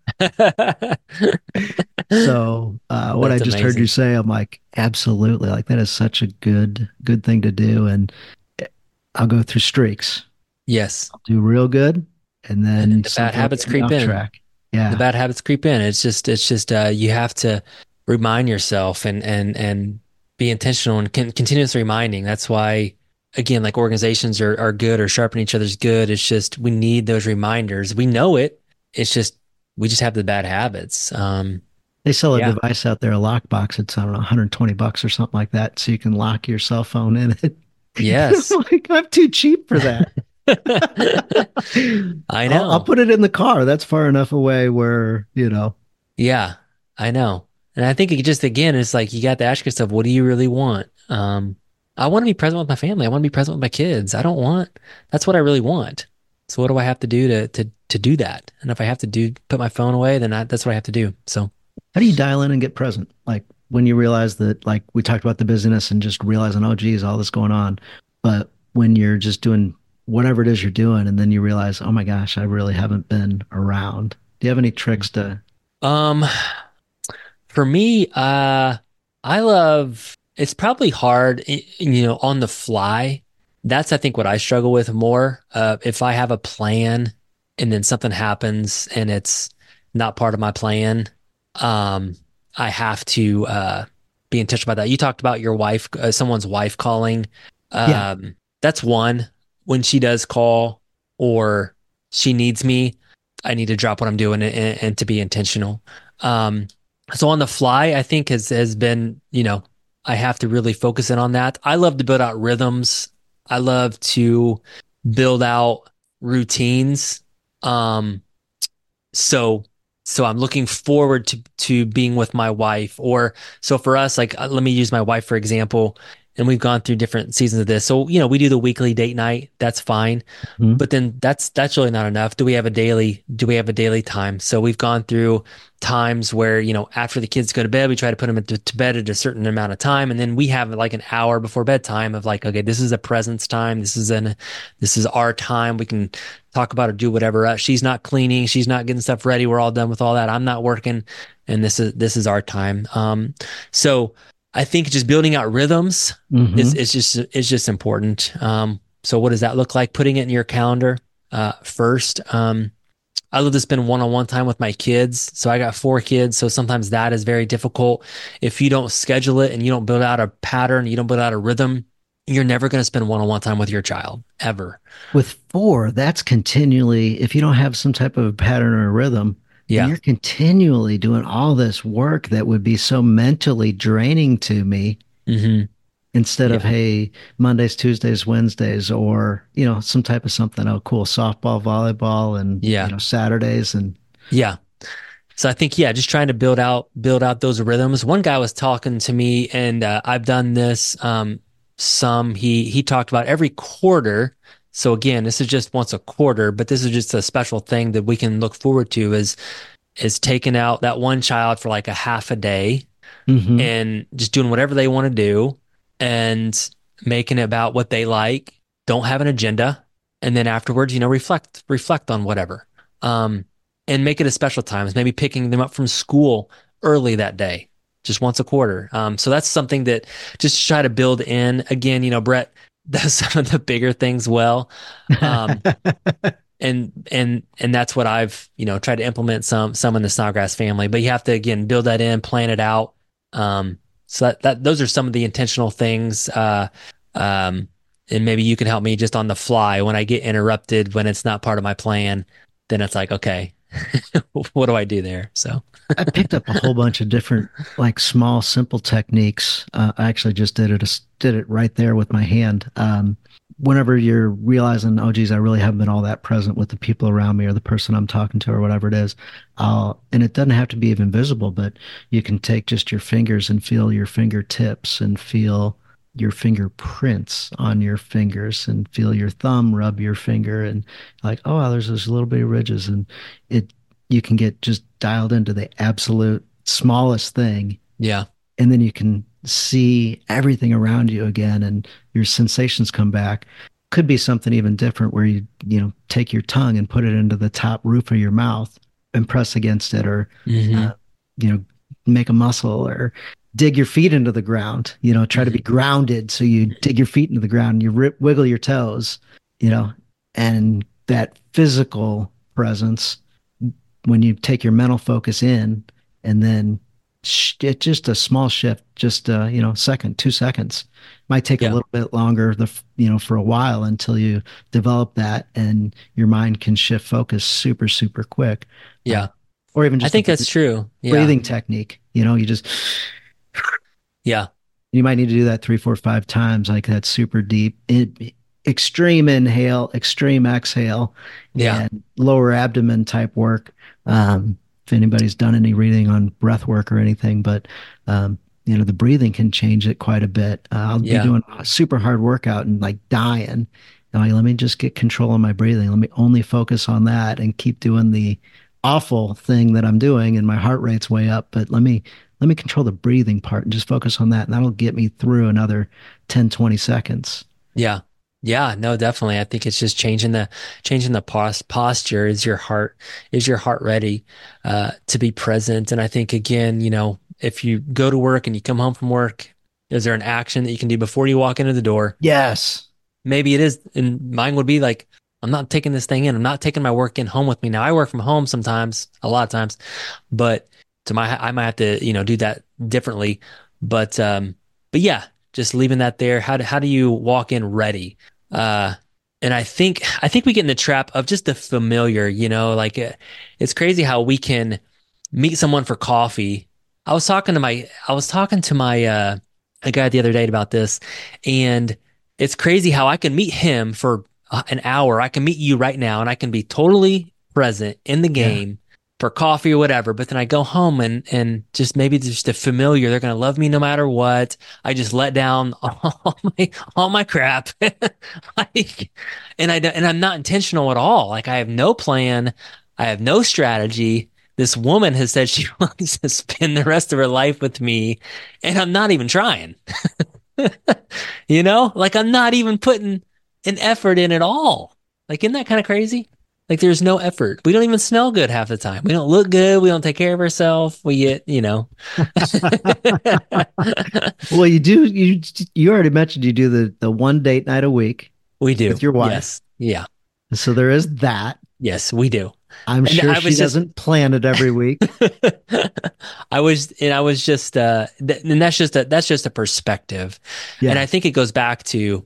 So what I That's just heard you amazing. say, I'm like, absolutely, like that is such a good thing to do. And I'll go through streaks. Yes. I'll do real good, and And then then the bad something will habits get me creep off in. track. The Yeah, bad habits creep in. It's just you have to remind yourself and be intentional and continuous reminding. That's why again, like organizations are good or sharpen each other's good. It's just we need those reminders. We know it. It's just we just have the bad habits. they sell a Yeah. device out there, a lockbox. It's I don't know, $120 or something like that, so you can lock your cell phone in it. Yes. I'm like, I'm too cheap for that. I I'll know. put it in the car. That's far enough away where, Yeah, I know. And I think it just again, it's like you got to ask yourself, what do you really want? I want to be present with my family. I want to be present with my kids. That's what I really want. So what do I have to do to do that? And if I have to put my phone away, then that's what I have to do. So how do you dial in and get present? Like when you realize that, like we talked about the busyness and just realizing, oh, geez, all this going on. But when you're just doing whatever it is you're doing, and then you realize, oh my gosh, I really haven't been around. Do you have any tricks to? um for me, I love it's probably hard, on the fly. That's I think what I struggle with more. If I have a plan and then something happens and it's not part of my plan. um, I have to be intentional about that. You talked about your wife, someone's wife calling. Yeah. That's one. When she does call or she needs me, I need to drop what I'm doing and to be intentional. Um, so on the fly, I think has been, I have to really focus in on that. I love to build out rhythms. I love to build out routines. Um, so so I'm looking forward to being with my wife. Or so for us, like let me use my wife for example, and we've gone through different seasons of this. So, we do the weekly date night. That's fine. Mhm. But then that's really not enough. Do we have a daily time? So we've gone through times where, after the kids go to bed, we try to put them to bed at a certain amount of time. And then we have like an hour before bedtime of like, okay, this is a presence time. This is our time. We can talk about or do whatever. She's not cleaning. She's not getting stuff ready. We're all done with all that. I'm not working. And this is our time. So I think just building out rhythms is, Mhm. is just important. So what does that look like? Putting it in your calendar first. I love to spend one-on-one time with my kids. So I got 4 kids. So sometimes that is very difficult. If you don't schedule it and you don't build out a pattern, you don't build out a rhythm, you're never going to spend one-on-one time with your child ever. With four, that's continually, if you don't have some type of a pattern or a rhythm, then Yeah. you're continually doing all this work that would be so mentally draining to me Hmm. instead of, Yeah. hey, Mondays, Tuesdays, Wednesdays, or, some type of something. Oh, cool. Softball, volleyball, and, Yeah. Saturdays. And Yeah. So I think, yeah, just trying to build out those rhythms. One guy was talking to me, and I've done this some. He talked about every quarter. So again, this is just once a quarter, but this is just a special thing that we can look forward to is taking out that one child for like a half a day hmm and just doing whatever they want to do and making it about what they like. Don't have an agenda, and then afterwards, reflect on whatever. Um, and make it a special times. Maybe picking them up from school early that day, just once a quarter. So that's something that just try to build in. Again, Brett does some of the bigger things well. Um, and that's what I've tried to implement some in the Snodgrass family. But you have to again build that in, plan it out. So that those are some of the intentional things. Um, and maybe you can help me just on the fly when I get interrupted when it's not part of my plan. Then it's like, okay, what do I do there? So I picked up a whole bunch of different, like small, simple techniques. I actually just did it right there with my hand. Whenever you're realizing, oh, geez, I really haven't been all that present with the people around me or the person I'm talking to or whatever it is, and it doesn't have to be even visible, but you can take just your fingers and feel your fingertips and feel your fingerprints on your fingers and feel your thumb rub your finger and like, oh, wow, there's those little bitty ridges, and it you can get just dialed into the absolute smallest thing, yeah, and then you can see everything around you again and your sensations come back. Could be something even different where take your tongue and put it into the top roof of your mouth and press against it, or hmm uh, you know make a muscle, or dig your feet into the ground, try to be hmm grounded, so you dig your feet into the ground and you wiggle your toes, you know and that physical presence, when you take your mental focus in, and then it just a small shift, just second, 2 seconds, might take a yeah, little bit longer, for a while until you develop that and your mind can shift focus super super quick. uh, yeah. or even I just a think that's true. Yeah, breathing technique, you just, yeah, you might need to do that 3 4 5 times, like that super deep extreme inhale, extreme exhale, yeah, and lower abdomen type work. If anybody's done any reading on breath work or anything, but the breathing can change it quite a bit. I'll be yeah, doing a super hard workout and like dying. And like, let me just get control of my breathing. Let me only focus on that and keep doing the awful thing that I'm doing, and my heart rate's way up. But let me control the breathing part and just focus on that. And that'll get me through another 10 20 seconds. yeah. Yeah, no, definitely. I think it's just changing the posture. Is your heart ready to be present? And I think again, if you go to work and you come home from work, is there an action that you can do before you walk into the door? Yes. Maybe it is, and mine would be like, I'm not taking this thing in. I'm not taking my work in home with me. Now I work from home sometimes, a lot of times, but I might have to, do that differently. But yeah, just leaving that there. How do you walk in ready? Uh, and I think we get in the trap of just the familiar, like it's crazy how we can meet someone for coffee. I was talking to my a guy the other day about this, and it's crazy how I can meet him for an hour. I can meet you right now, and I can be totally present in the Yeah. game for coffee or whatever. But then I go home and just maybe just a familiar. They're gonna love me no matter what. I just let down all my crap, like, and I'm not intentional at all. Like I have no plan. I have no strategy. This woman has said she wants to spend the rest of her life with me, and I'm not even trying. Like I'm not even putting an effort in at all. Like, isn't that kind of crazy? Like, there's no effort. We don't even smell good half the time. We don't look good. We don't take care of ourselves. We get. Well, you already mentioned you do the one date night a week We do. with your wife. Yes. Yeah. So there is that. Yes, we do. I'm And sure I she was just, doesn't plan it every week. I was just, and that's just a perspective. And Yeah. I think it goes back to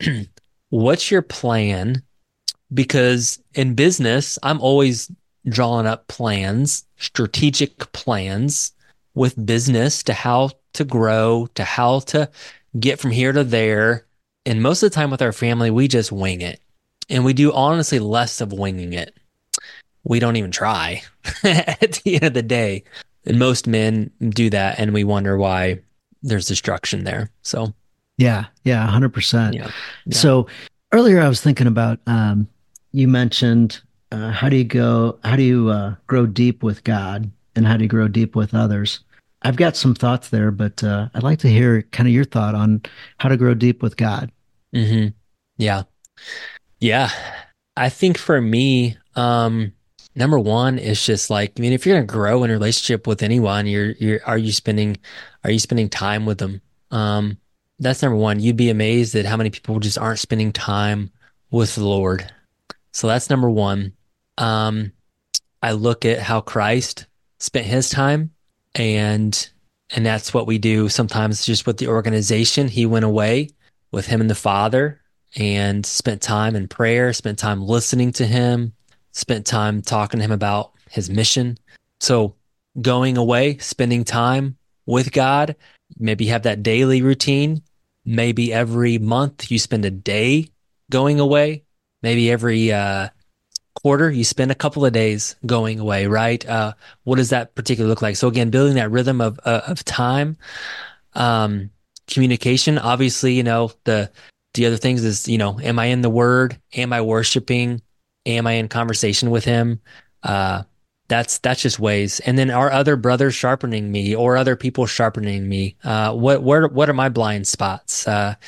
what's your plan? Because in business, I'm always drawing up plans, strategic plans with business to how to grow, to how to get from here to there. And most of the time with our family, we just wing it. And we do honestly less of winging it. We don't even try at the end of the day. And most men do that, and we wonder why there's destruction there. So, Yeah. Yeah. 100%. yeah, yeah. So earlier I was thinking about, you mentioned, how do you grow deep with God and how do you grow deep with others? I've got some thoughts there, but I'd like to hear kind of your thought on how to grow deep with God. hmm Yeah. Yeah. I think for me, number one is just like, I mean, if you're gonna grow in a relationship with anyone, are you spending time with them? Um, that's number one. You'd be amazed at how many people just aren't spending time with the Lord. So that's number one. Um, I look at how Christ spent his time, and and that's what we do sometimes just with the organization. He went away with him and the Father and spent time in prayer, spent time listening to him, spent time talking to him about his mission. So going away, spending time with God, maybe have that daily routine. Maybe every month you spend a day going away. Maybe every quarter, you spend a couple of days going away, right? What does that particularly look like? So again, building that rhythm of time, um, communication. Obviously, the other things is, am I in the Word? Am I worshiping? Am I in conversation with Him? Uh, that's just ways. And then are other brothers sharpening me, or other people sharpening me? What are my blind spots?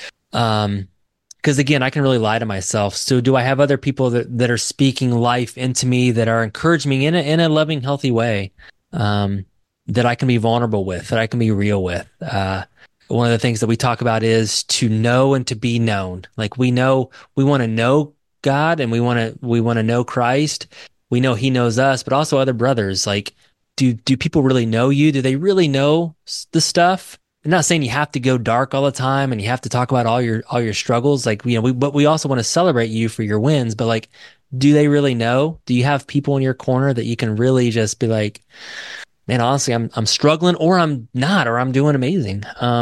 Um, because again, I can really lie to myself. So do I have other people that are speaking life into me, that are encouraging me in a loving, healthy way, um, that I can be vulnerable with, that I can be real with? One of the things that we talk about is to know and to be known. Like we want to know God, and we want to know Christ. We know He knows us, but also other brothers. Like, do people really know you? Do they really know the stuff? I'm not saying you have to go dark all the time and you have to talk about all your struggles. Like, but we also want to celebrate you for your wins. But like, do they really know? Do you have people in your corner that you can really just be like, man, honestly, I'm struggling, or I'm not, or I'm doing amazing.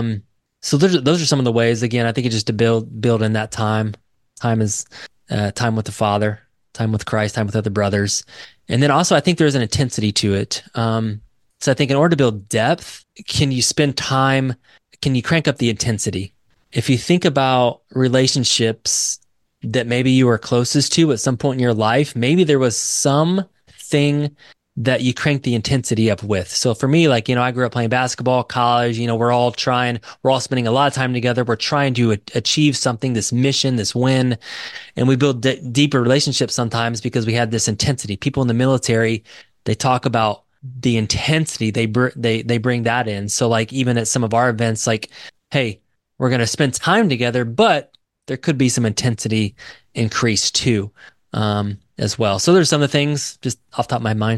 So those are some of the ways. Again, I think it's just to build in that time. Time is time with the Father, time with Christ, time with other brothers, and then also I think there's an intensity to it. So I think in order to build depth, can you spend time? Can you crank up the intensity? If you think about relationships that maybe you were closest to at some point in your life, maybe there was something that you crank the intensity up with. So for me, like, I grew up playing basketball, college, we're all spending a lot of time together. We're trying to achieve something, this mission, this win. And we build deeper relationships sometimes because we had this intensity. People in the military, they talk about the intensity. They bring that in. So like, even at some of our events, like, hey, we're going to spend time together, but there could be some intensity increase too, as well. So there's some of the things just off the top of my mind.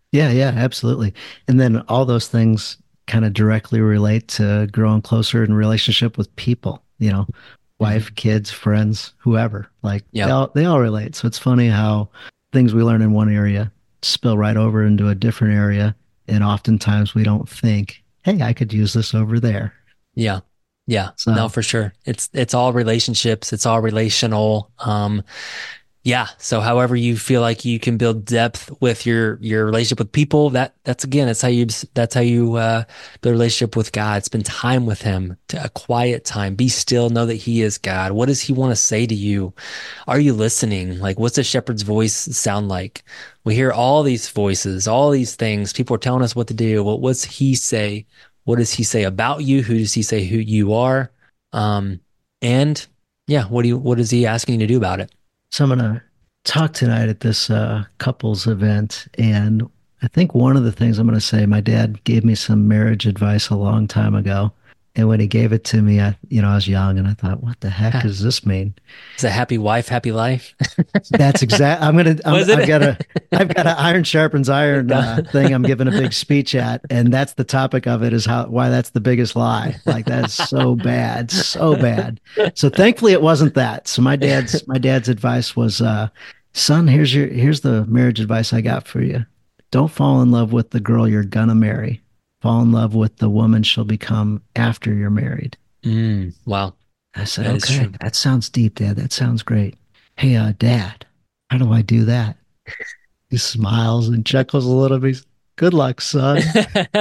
Yeah, yeah, absolutely. And then all those things kind of directly relate to growing closer in relationship with people, wife, Hmm. kids, friends, whoever. Like they Yep. all they all relate. So it's funny how things we learn in one area spill right over into a different area. And oftentimes we don't think, hey, I could use this over there. Yeah. Yeah. No, So for sure. It's all relationships. It's all relational. Yeah. So however you feel like you can build depth with your relationship with people, that's again, that's how you build a relationship with God. Spend time with him, to a quiet time. Be still, know that he is God. What does he want to say to you? Are you listening? Like, what's the shepherd's voice sound like? We hear all these voices, all these things. People are telling us what to do. What's he say? What does he say about you? Who does he say who you are? Um, and yeah, what is he asking you to do about it? So I'm gonna talk tonight at this couples event, and I think one of the things I'm gonna say, my dad gave me some marriage advice a long time ago, and when he gave it to me, I was young, and I thought, what the heck does this mean? Is a happy wife, happy life? That's exact. Was I've got it? a iron sharpens iron No. thing. I'm giving a big speech at, and that's the topic of it is why that's the biggest lie. Like that is so bad, so bad. So thankfully it wasn't that. So my dad's advice was, son, here's the marriage advice I got for you. Don't fall in love with the girl you're gonna marry. Fall in love with the woman she'll become after you're married. Wow, I said, that is okay, true. that sounds deep, Dad. That sounds great. Hey, Dad, how do I do that? He smiles and chuckles a little bit. Good luck, son.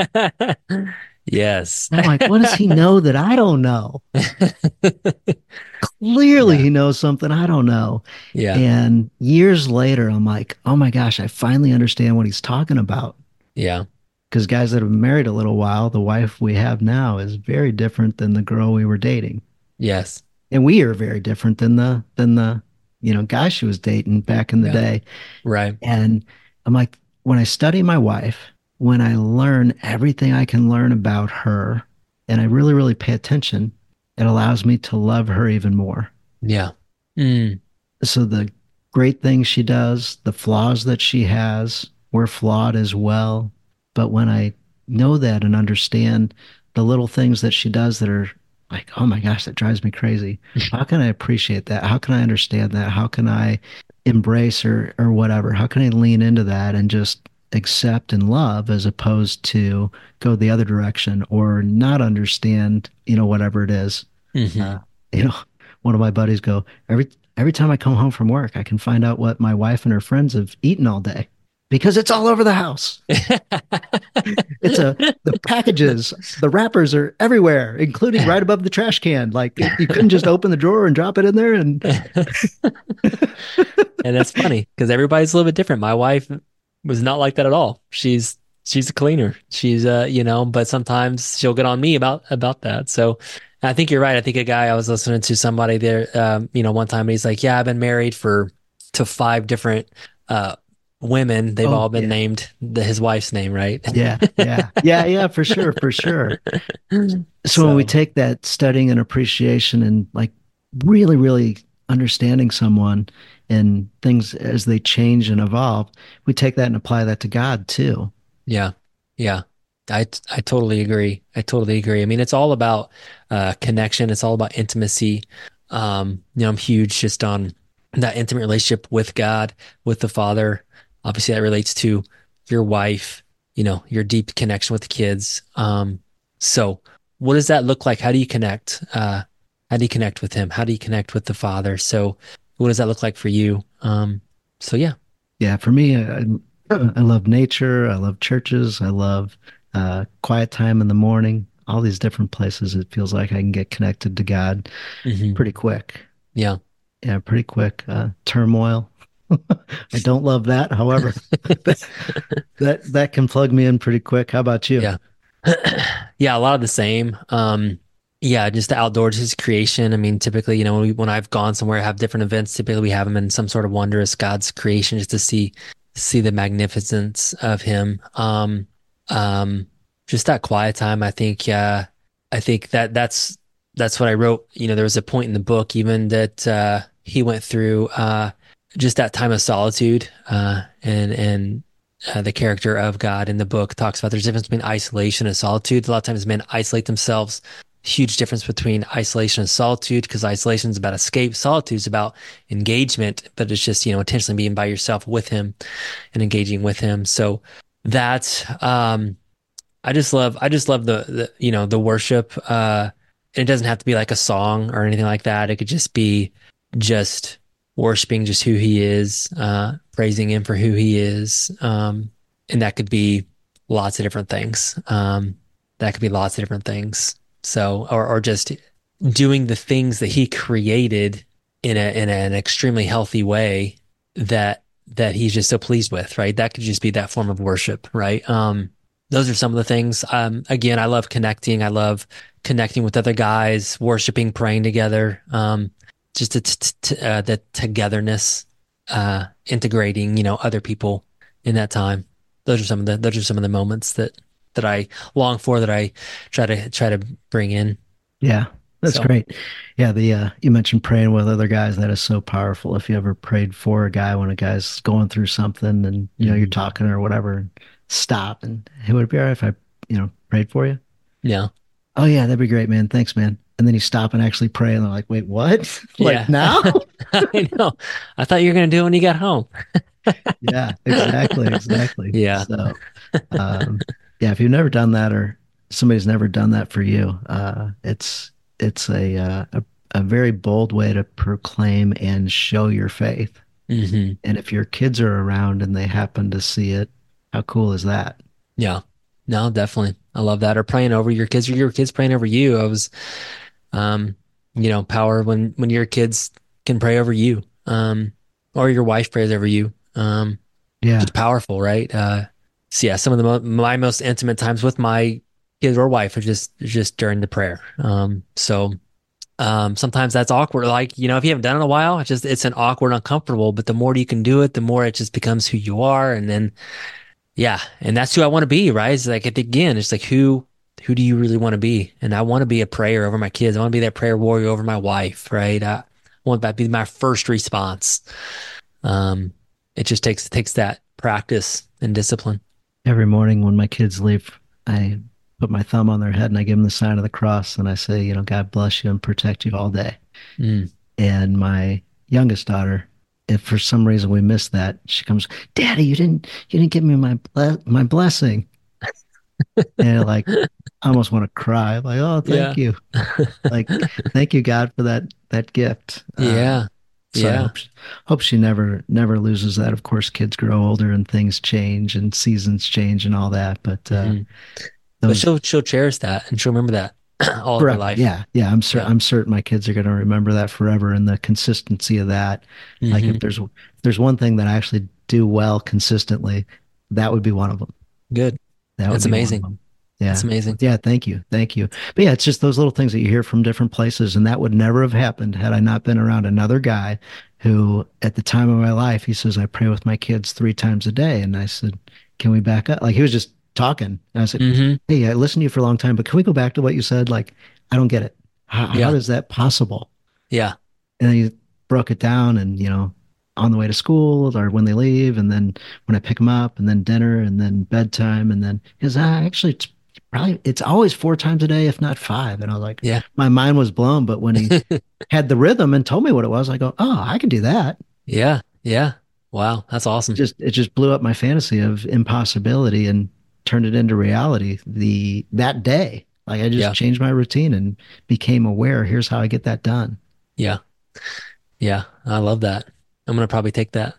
Yes. And I'm like, what does he know that I don't know? Clearly, Yeah. he knows something I don't know. Yeah. And years later, I'm like, oh my gosh, I finally understand what he's talking about. Yeah. Because guys that have been married a little while, the wife we have now is very different than the girl we were dating. Yes. And we are very different than the guy she was dating back in the Yeah. day. Right. And I'm like, when I study my wife, when I learn everything I can learn about her, and I really, really pay attention, it allows me to love her even more. Yeah. Mm. So the great things she does, the flaws that she has, we're flawed as well. But when I know that and understand the little things that she does that are like, oh my gosh, that drives me crazy. How can I appreciate that? How can I understand that? How can I embrace or whatever? How can I lean into that and just accept and love as opposed to go the other direction or not understand, whatever it is. Hmm. Uh, you know, one of my buddies go, every time I come home from work, I can find out what my wife and her friends have eaten all day because it's all over the house. The packages, the wrappers are everywhere, including right above the trash can. Like you couldn't just open the drawer and drop it in there. And And that's funny because everybody's a little bit different. My wife was not like that at all. She's a cleaner. But sometimes she'll get on me about that. So I think you're right. I think a guy I was listening to somebody there, one time, and he's like, "Yeah, I've been married to five different uh women. They've oh all been yeah, named his wife's name, right?" yeah, yeah, yeah, yeah, for sure, for sure. So when we So take that studying and appreciation and like really, really understanding someone and things as they change and evolve, we take that and apply that to God too. yeah, yeah. I totally agree. I totally agree. I mean, it's all about connection. It's all about intimacy. I'm huge just on that intimate relationship with God, with the Father. Obviously, that relates to your wife, your deep connection with the kids. So what does that look like? How do you connect? How do you connect with him? How do you connect with the Father? So what does that look like for you? So yeah. Yeah, for me, I love nature. I love churches. I love quiet time in the morning. All these different places. It feels like I can get connected to God Hmm. pretty quick. Yeah. Yeah, pretty quick. Turmoil. I don't love that. However, that can plug me in pretty quick. How about you? Yeah. Yeah, a lot of the same. Yeah, just the outdoors, just creation. I mean, typically, when I've gone somewhere, have different events, typically we have them in some sort of wondrous God's creation just to see the magnificence of him. Just that quiet time, I think that's what I wrote. There was a point in the book even that he went through just that time of solitude and the character of God in the book, talks about there's a difference between isolation and solitude. A lot of times men isolate themselves. Huge difference between isolation and solitude, because isolation is about escape. Solitude is about engagement, but it's just, intentionally being by yourself with him and engaging with him. So that's, I just love the worship. And it doesn't have to be like a song or anything like that. It could just be just worshiping just who he is, praising him for who he is. And that could be lots of different things. So, or just doing the things that he created in an extremely healthy way that he's just so pleased with, right? That could just be that form of worship, right? Those are some of the things. Again, I love connecting. I love connecting with other guys, worshiping, praying together. Just the togetherness, integrating, other people in that time. Those are some of the moments that I long for, that I try to bring in. Yeah, that's great. Yeah, you mentioned praying with other guys. That is so powerful. If you ever prayed for a guy when a guy's going through something, and you're talking or whatever, stop and, hey, would it be all right if I prayed for you? Yeah. Oh yeah, that'd be great, man. Thanks, man. And then you stop and actually pray, and they're like, wait, what? Like now? I know. I thought you were going to do it when you got home. Yeah, exactly. Yeah. So, yeah, if you've never done that, or somebody's never done that for you, it's a very bold way to proclaim and show your faith. Mm-hmm. And if your kids are around and they happen to see it, how cool is that? Yeah. No, definitely. I love that. Or praying over your kids, or your kids praying over you. I was, power when your kids can pray over you, or your wife prays over you. Yeah. It's powerful, right? So yeah, some of my most intimate times with my kids or wife are just during the prayer. Sometimes that's awkward. Like, if you haven't done it in a while, it's an awkward, uncomfortable, but the more you can do it, the more it just becomes who you are. And then, yeah. And that's who I want to be, right? It's like, again, it's like, who do you really want to be? And I want to be a prayer over my kids. I want to be that prayer warrior over my wife, right? I want that to be my first response. It just takes that practice and discipline. Every morning when my kids leave, I put my thumb on their head and I give them the sign of the cross, and I say, God bless you and protect you all day. Mm. And my youngest daughter, if for some reason we miss that, she comes, Daddy, you didn't give me my blessing. And like, I almost want to cry. Like, oh, thank you. Like, thank you, God, for that gift. Yeah. So I hope she never loses that. Of course, kids grow older and things change and seasons change and all that. But but she'll cherish that, and she'll remember that all of her life. Yeah. I'm certain my kids are going to remember that forever, and the consistency of that. Mm-hmm. Like if there's one thing that I actually do well consistently, that would be one of them. Good. That's amazing. Yeah. That's amazing. Yeah. Thank you. But yeah, it's just those little things that you hear from different places. And that would never have happened had I not been around another guy who, at the time of my life, he says, I pray with my kids 3 times a day. And I said, can we back up? Like, he was just talking. And I said, Hey, I listened to you for a long time, but can we go back to what you said? Like, I don't get it. How is that possible? Yeah. And then he broke it down, and, on the way to school or when they leave, and then when I pick them up, and then dinner, and then bedtime, and then actually it's always 4 times a day, if not 5. And I was like, yeah, my mind was blown. But when he had the rhythm and told me what it was, I go, oh, I can do that. Yeah. Yeah. Wow. That's awesome. It just blew up my fantasy of impossibility and turned it into reality that day. Like, I just changed my routine and became aware. Here's how I get that done. Yeah. Yeah. I love that. I'm going to probably take that.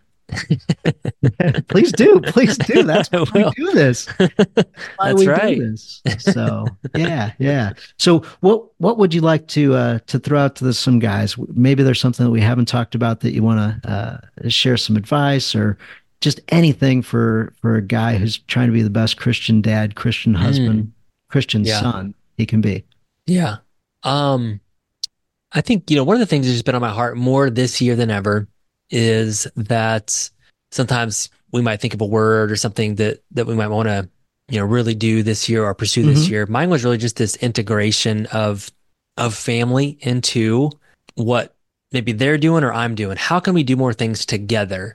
Please do. That's why we do this. That's right. Do this. So yeah. So what would you like to throw out to some guys? Maybe there's something that we haven't talked about that you want to share some advice, or just anything for a guy who's trying to be the best Christian dad, Christian husband, Christian son he can be. Yeah. I think, one of the things that's been on my heart more this year than ever is that sometimes we might think of a word or something that we might want to, really do this year or pursue this year. Mine was really just this integration of family into what maybe they're doing or I'm doing. How can we do more things together?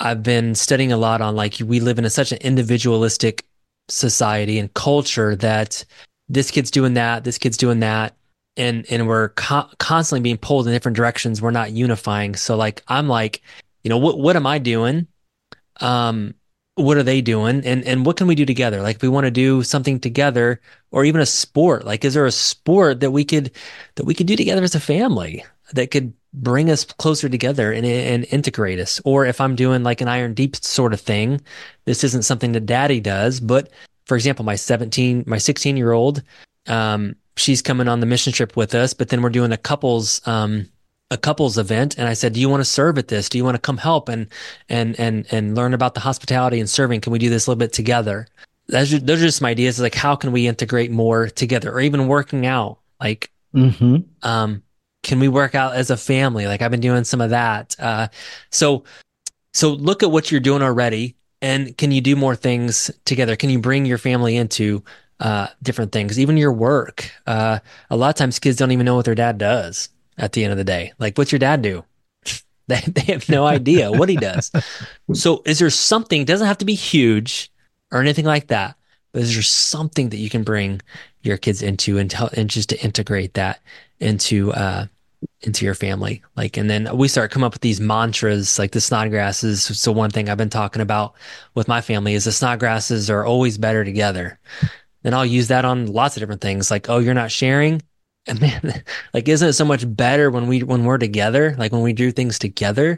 I've been studying a lot on like we live in such an individualistic society and culture that this kid's doing that, this kid's doing that, and we're constantly being pulled in different directions. We're not unifying. So like I'm like, what am I doing? Um, what are they doing? And what can we do together? Like if we want to do something together, or even a sport, like is there a sport that we could do together as a family that could bring us closer together and integrate us? Or if I'm doing like an Iron Deep sort of thing, this isn't something that daddy does, but for example, my 16-year-old, she's coming on the mission trip with us, but then we're doing a couples event, and I said, "Do you want to serve at this? Do you want to come help and learn about the hospitality and serving? Can we do this a little bit together?" Those are just some ideas, like how can we integrate more together, or even working out. Like, can we work out as a family? Like I've been doing some of that. So look at what you're doing already, and can you do more things together? Can you bring your family into different things, even your work? A lot of times kids don't even know what their dad does at the end of the day. Like, what's your dad do? They have no idea what he does. So is there something, it doesn't have to be huge or anything like that, but is there something that you can bring your kids into and just to integrate that into your family? Like, and then we start coming up with these mantras, like the Snodgrasses. So one thing I've been talking about with my family is the Snodgrasses are always better together. And I'll use that on lots of different things. Like, oh, you're not sharing. And man, like, isn't it so much better when we're together? Like when we do things together.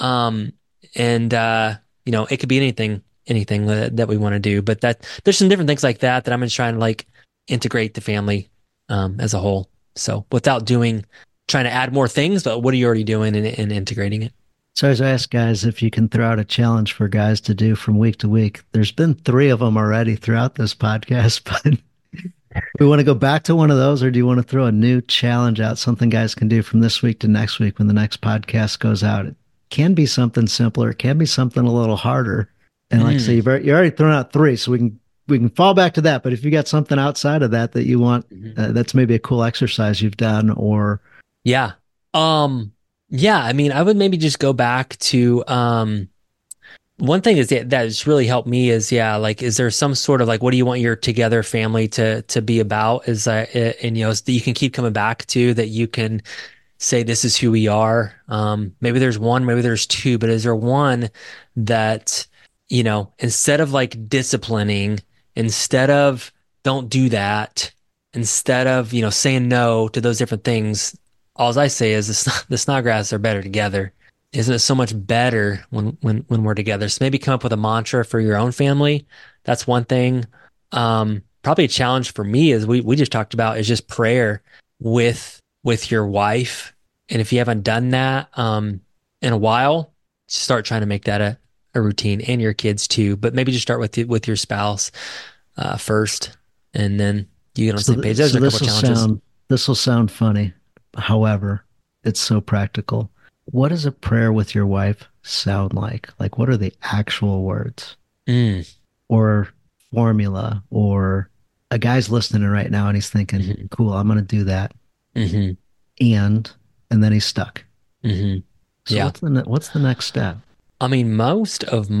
It could be anything that we want to do, but there's some different things like that I'm just trying to like integrate the family, as a whole. So without trying to add more things, but what are you already doing and integrating it? So as I ask guys if you can throw out a challenge for guys to do from week to week, there's been 3 of them already throughout this podcast, but we want to go back to one of those, or do you want to throw a new challenge out, something guys can do from this week to next week when the next podcast goes out? It can be something simpler. It can be something a little harder. And like I say, you're already thrown out 3, so we can fall back to that. But if you got something outside of that you want, that's maybe a cool exercise you've done, or yeah. I mean, I would maybe just go back to one thing that's really helped me is is there some sort of like, what do you want your together family to be about? So that you can keep coming back to, that you can say, this is who we are. Maybe there's one, maybe there's 2, but is there one that, instead of like disciplining, instead of don't do that, instead of, saying no to those different things, all I say is the Snodgrass are better together. Isn't it so much better when we're together? So maybe come up with a mantra for your own family. That's one thing. Probably a challenge for me, as we just talked about, is just prayer with your wife. And if you haven't done that in a while, start trying to make that a routine, and your kids too. But maybe just start with your spouse first, and then you get on the same page. Those are a couple challenges. This will sound funny. However, it's so practical. What does a prayer with your wife sound like? Like, what are the actual words? Or formula? Or a guy's listening right now and he's thinking, cool, I'm going to do that. And then he's stuck. So what's the next step? I mean, most of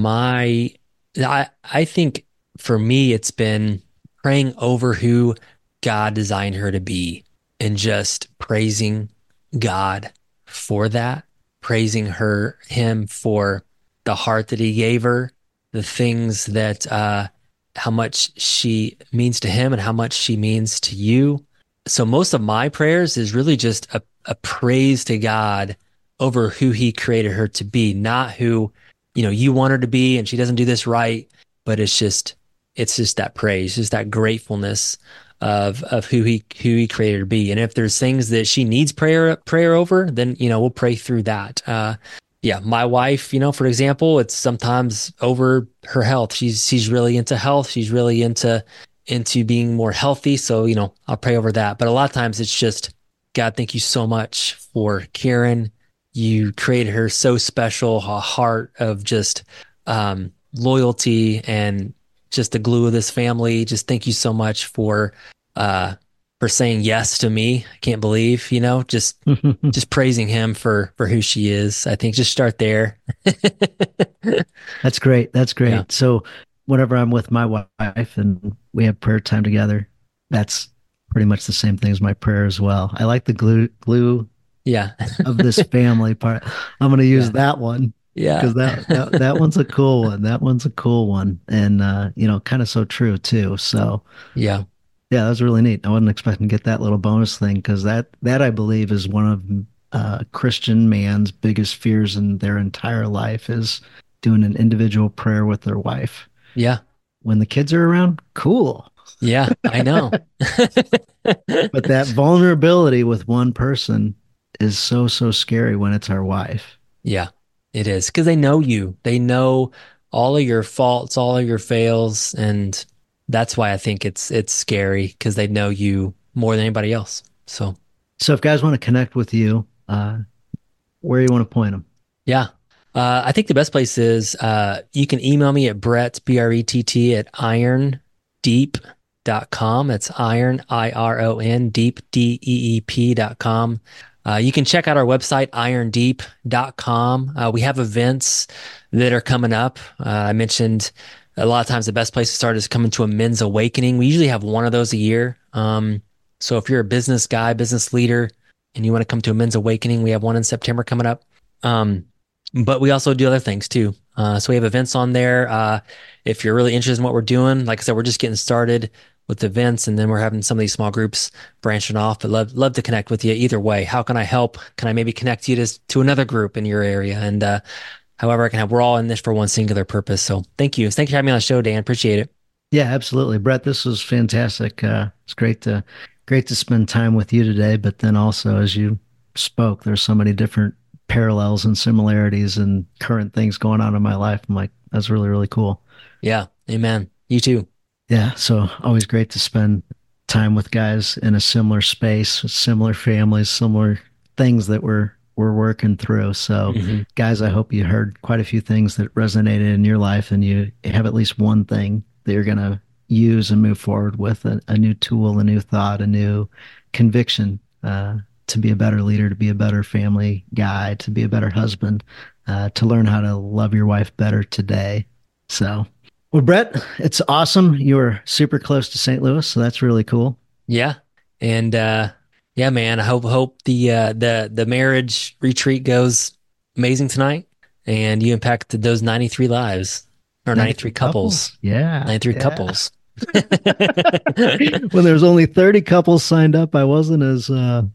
I think for me, it's been praying over who God designed her to be, and just praising God for that, praising him for the heart that he gave her, the things that, how much she means to him and how much she means to you. So most of my prayers is really just a praise to God over who he created her to be, not who, you want her to be and she doesn't do this right, but it's just that praise, just that gratefulness of who he created her to be. And if there's things that she needs prayer over, then, we'll pray through that. My wife, for example, it's sometimes over her health. She's really into health. She's really into being more healthy. So, I'll pray over that. But a lot of times it's just, God, thank you so much for Karen. You created her so special, a heart of just loyalty and just the glue of this family. Just thank you so much for for saying yes to me. I can't believe, just praising him for who she is. I think just start there. That's great. That's great. Yeah. So whenever I'm with my wife and we have prayer time together, that's pretty much the same thing as my prayer as well. I like the glue Yeah. of this family part. I'm going to use Yeah. that one Yeah. because that one's a cool one. That one's a cool one, and kind of so true too. So Yeah. yeah, that was really neat. I wasn't expecting to get that little bonus thing because that I believe is one of Christian man's biggest fears in their entire life is doing an individual prayer with their wife. Yeah. When the kids are around, cool. Yeah. I know. But that vulnerability with one person is so scary when it's our wife. Yeah, it is because they know you. They know all of your faults, all of your fails, and that's why I think it's scary because they know you more than anybody else. So if guys want to connect with you, where do you want to point them? yeah, I think the best place is you can email me at Brett, BRETT at irondeep.com. It's iron, IRON, deep, DEEP.com. You can check out our website, irondeep.com. We have events that are coming up. I mentioned a lot of times the best place to start is coming to a men's awakening. We usually have one of those a year. So if you're a business guy, business leader, and you want to come to a men's awakening, we have one in September coming up. But we also do other things too. So we have events on there. If you're really interested in what we're doing, like I said, we're just getting started with events, and then we're having some of these small groups branching off. But love to connect with you either way. How can I help? Can I maybe connect you to another group in your area? And however I can help. We're all in this for one singular purpose. So thank you. Thank you for having me on the show, Dan. Appreciate it. Yeah, absolutely. Brett, this was fantastic. It's great to spend time with you today. But then also, as you spoke, there's so many different parallels and similarities and current things going on in my life. I'm like, that's really, really cool. Yeah. Amen. You too. Yeah. So always great to spend time with guys in a similar space, similar families, similar things that we're working through. So guys, I hope you heard quite a few things that resonated in your life and you have at least one thing that you're going to use and move forward with, a new tool, a new thought, a new conviction, to be a better leader, to be a better family guy, to be a better husband, to learn how to love your wife better today. So, well, Brett, it's awesome. You were super close to St. Louis, so that's really cool. Yeah. And yeah, man, I hope the marriage retreat goes amazing tonight and you impacted those 93 lives or 93 couples. Yeah. 93 couples. When there's only 30 couples signed up, I wasn't as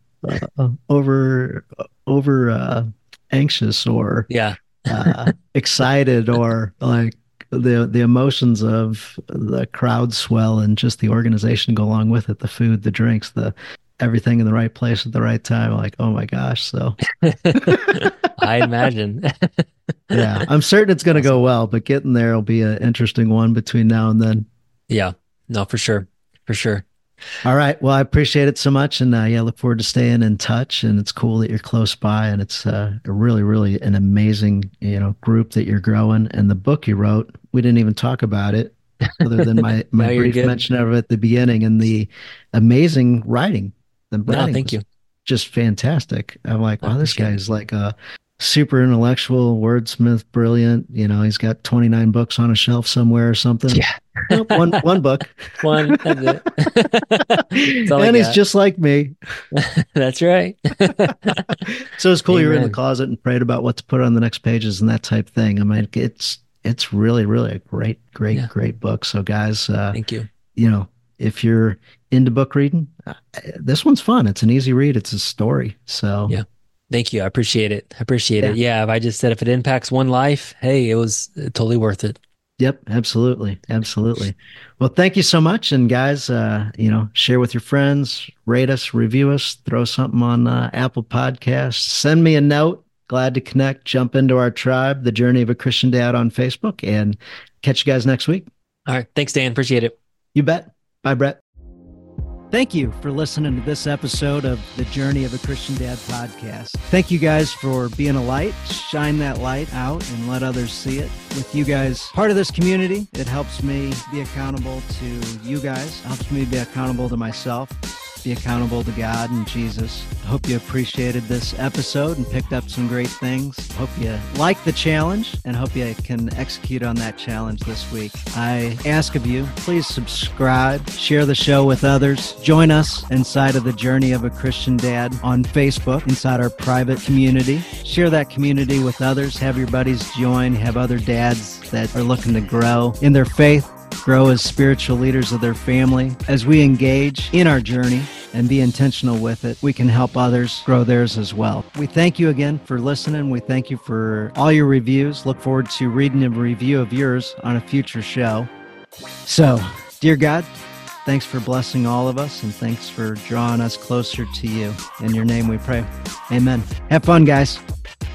over anxious or excited or like the emotions of the crowd swell and just the organization go along with it, the food, the drinks, the everything in the right place at the right time. Like, oh my gosh. So I imagine. Yeah, I'm certain it's going to go well, but getting there will be an interesting one between now and then. Yeah, no, for sure. For sure. All right. Well, I appreciate it so much. And yeah, look forward to staying in touch. And it's cool that you're close by. And it's a really, really an amazing, group that you're growing. And the book you wrote, we didn't even talk about it other than my No, brief mention of it at the beginning and the amazing writing. The writing thank you. Just fantastic. I'm like, wow, this guy's like a super intellectual, wordsmith, brilliant. He's got 29 books on a shelf somewhere or something. Yeah. Nope, one book. One. That's it. And he's just like me. That's right. So it's cool. Amen. You were in the closet and prayed about what to put on the next pages and that type of thing. I mean, it's really, really a great book. So guys, thank you. If you're into book reading, this one's fun. It's an easy read. It's a story. So yeah. Thank you. I appreciate it. It. Yeah. If I just said if it impacts one life, hey, it was totally worth it. Yep, absolutely. Absolutely. Well, thank you so much. And guys, share with your friends, rate us, review us, throw something on Apple Podcasts, send me a note. Glad to connect. Jump into our tribe, The Journey of a Christian Dad on Facebook, and catch you guys next week. All right. Thanks, Dan. Appreciate it. You bet. Bye, Brett. Thank you for listening to this episode of the Journey of a Christian Dad podcast. Thank you guys for being a light. Shine that light out and let others see it. With you guys part of this community, it helps me be accountable to you guys, helps me be accountable to myself. be accountable to God and Jesus. I hope you appreciated this episode and picked up some great things. Hope you like the challenge and hope you can execute on that challenge this week. I ask of you, please subscribe, share the show with others. Join us inside of the Journey of a Christian Dad on Facebook, inside our private community. Share that community with others. Have your buddies join. Have other dads that are looking to grow in their faith, grow as spiritual leaders of their family. As we engage in our journey and be intentional with it, we can help others grow theirs as well. We thank you again for listening. We thank you for all your reviews. Look forward to reading a review of yours on a future show. So, dear God, thanks for blessing all of us, and thanks for drawing us closer to you. In your name we pray. Amen. Have fun, guys.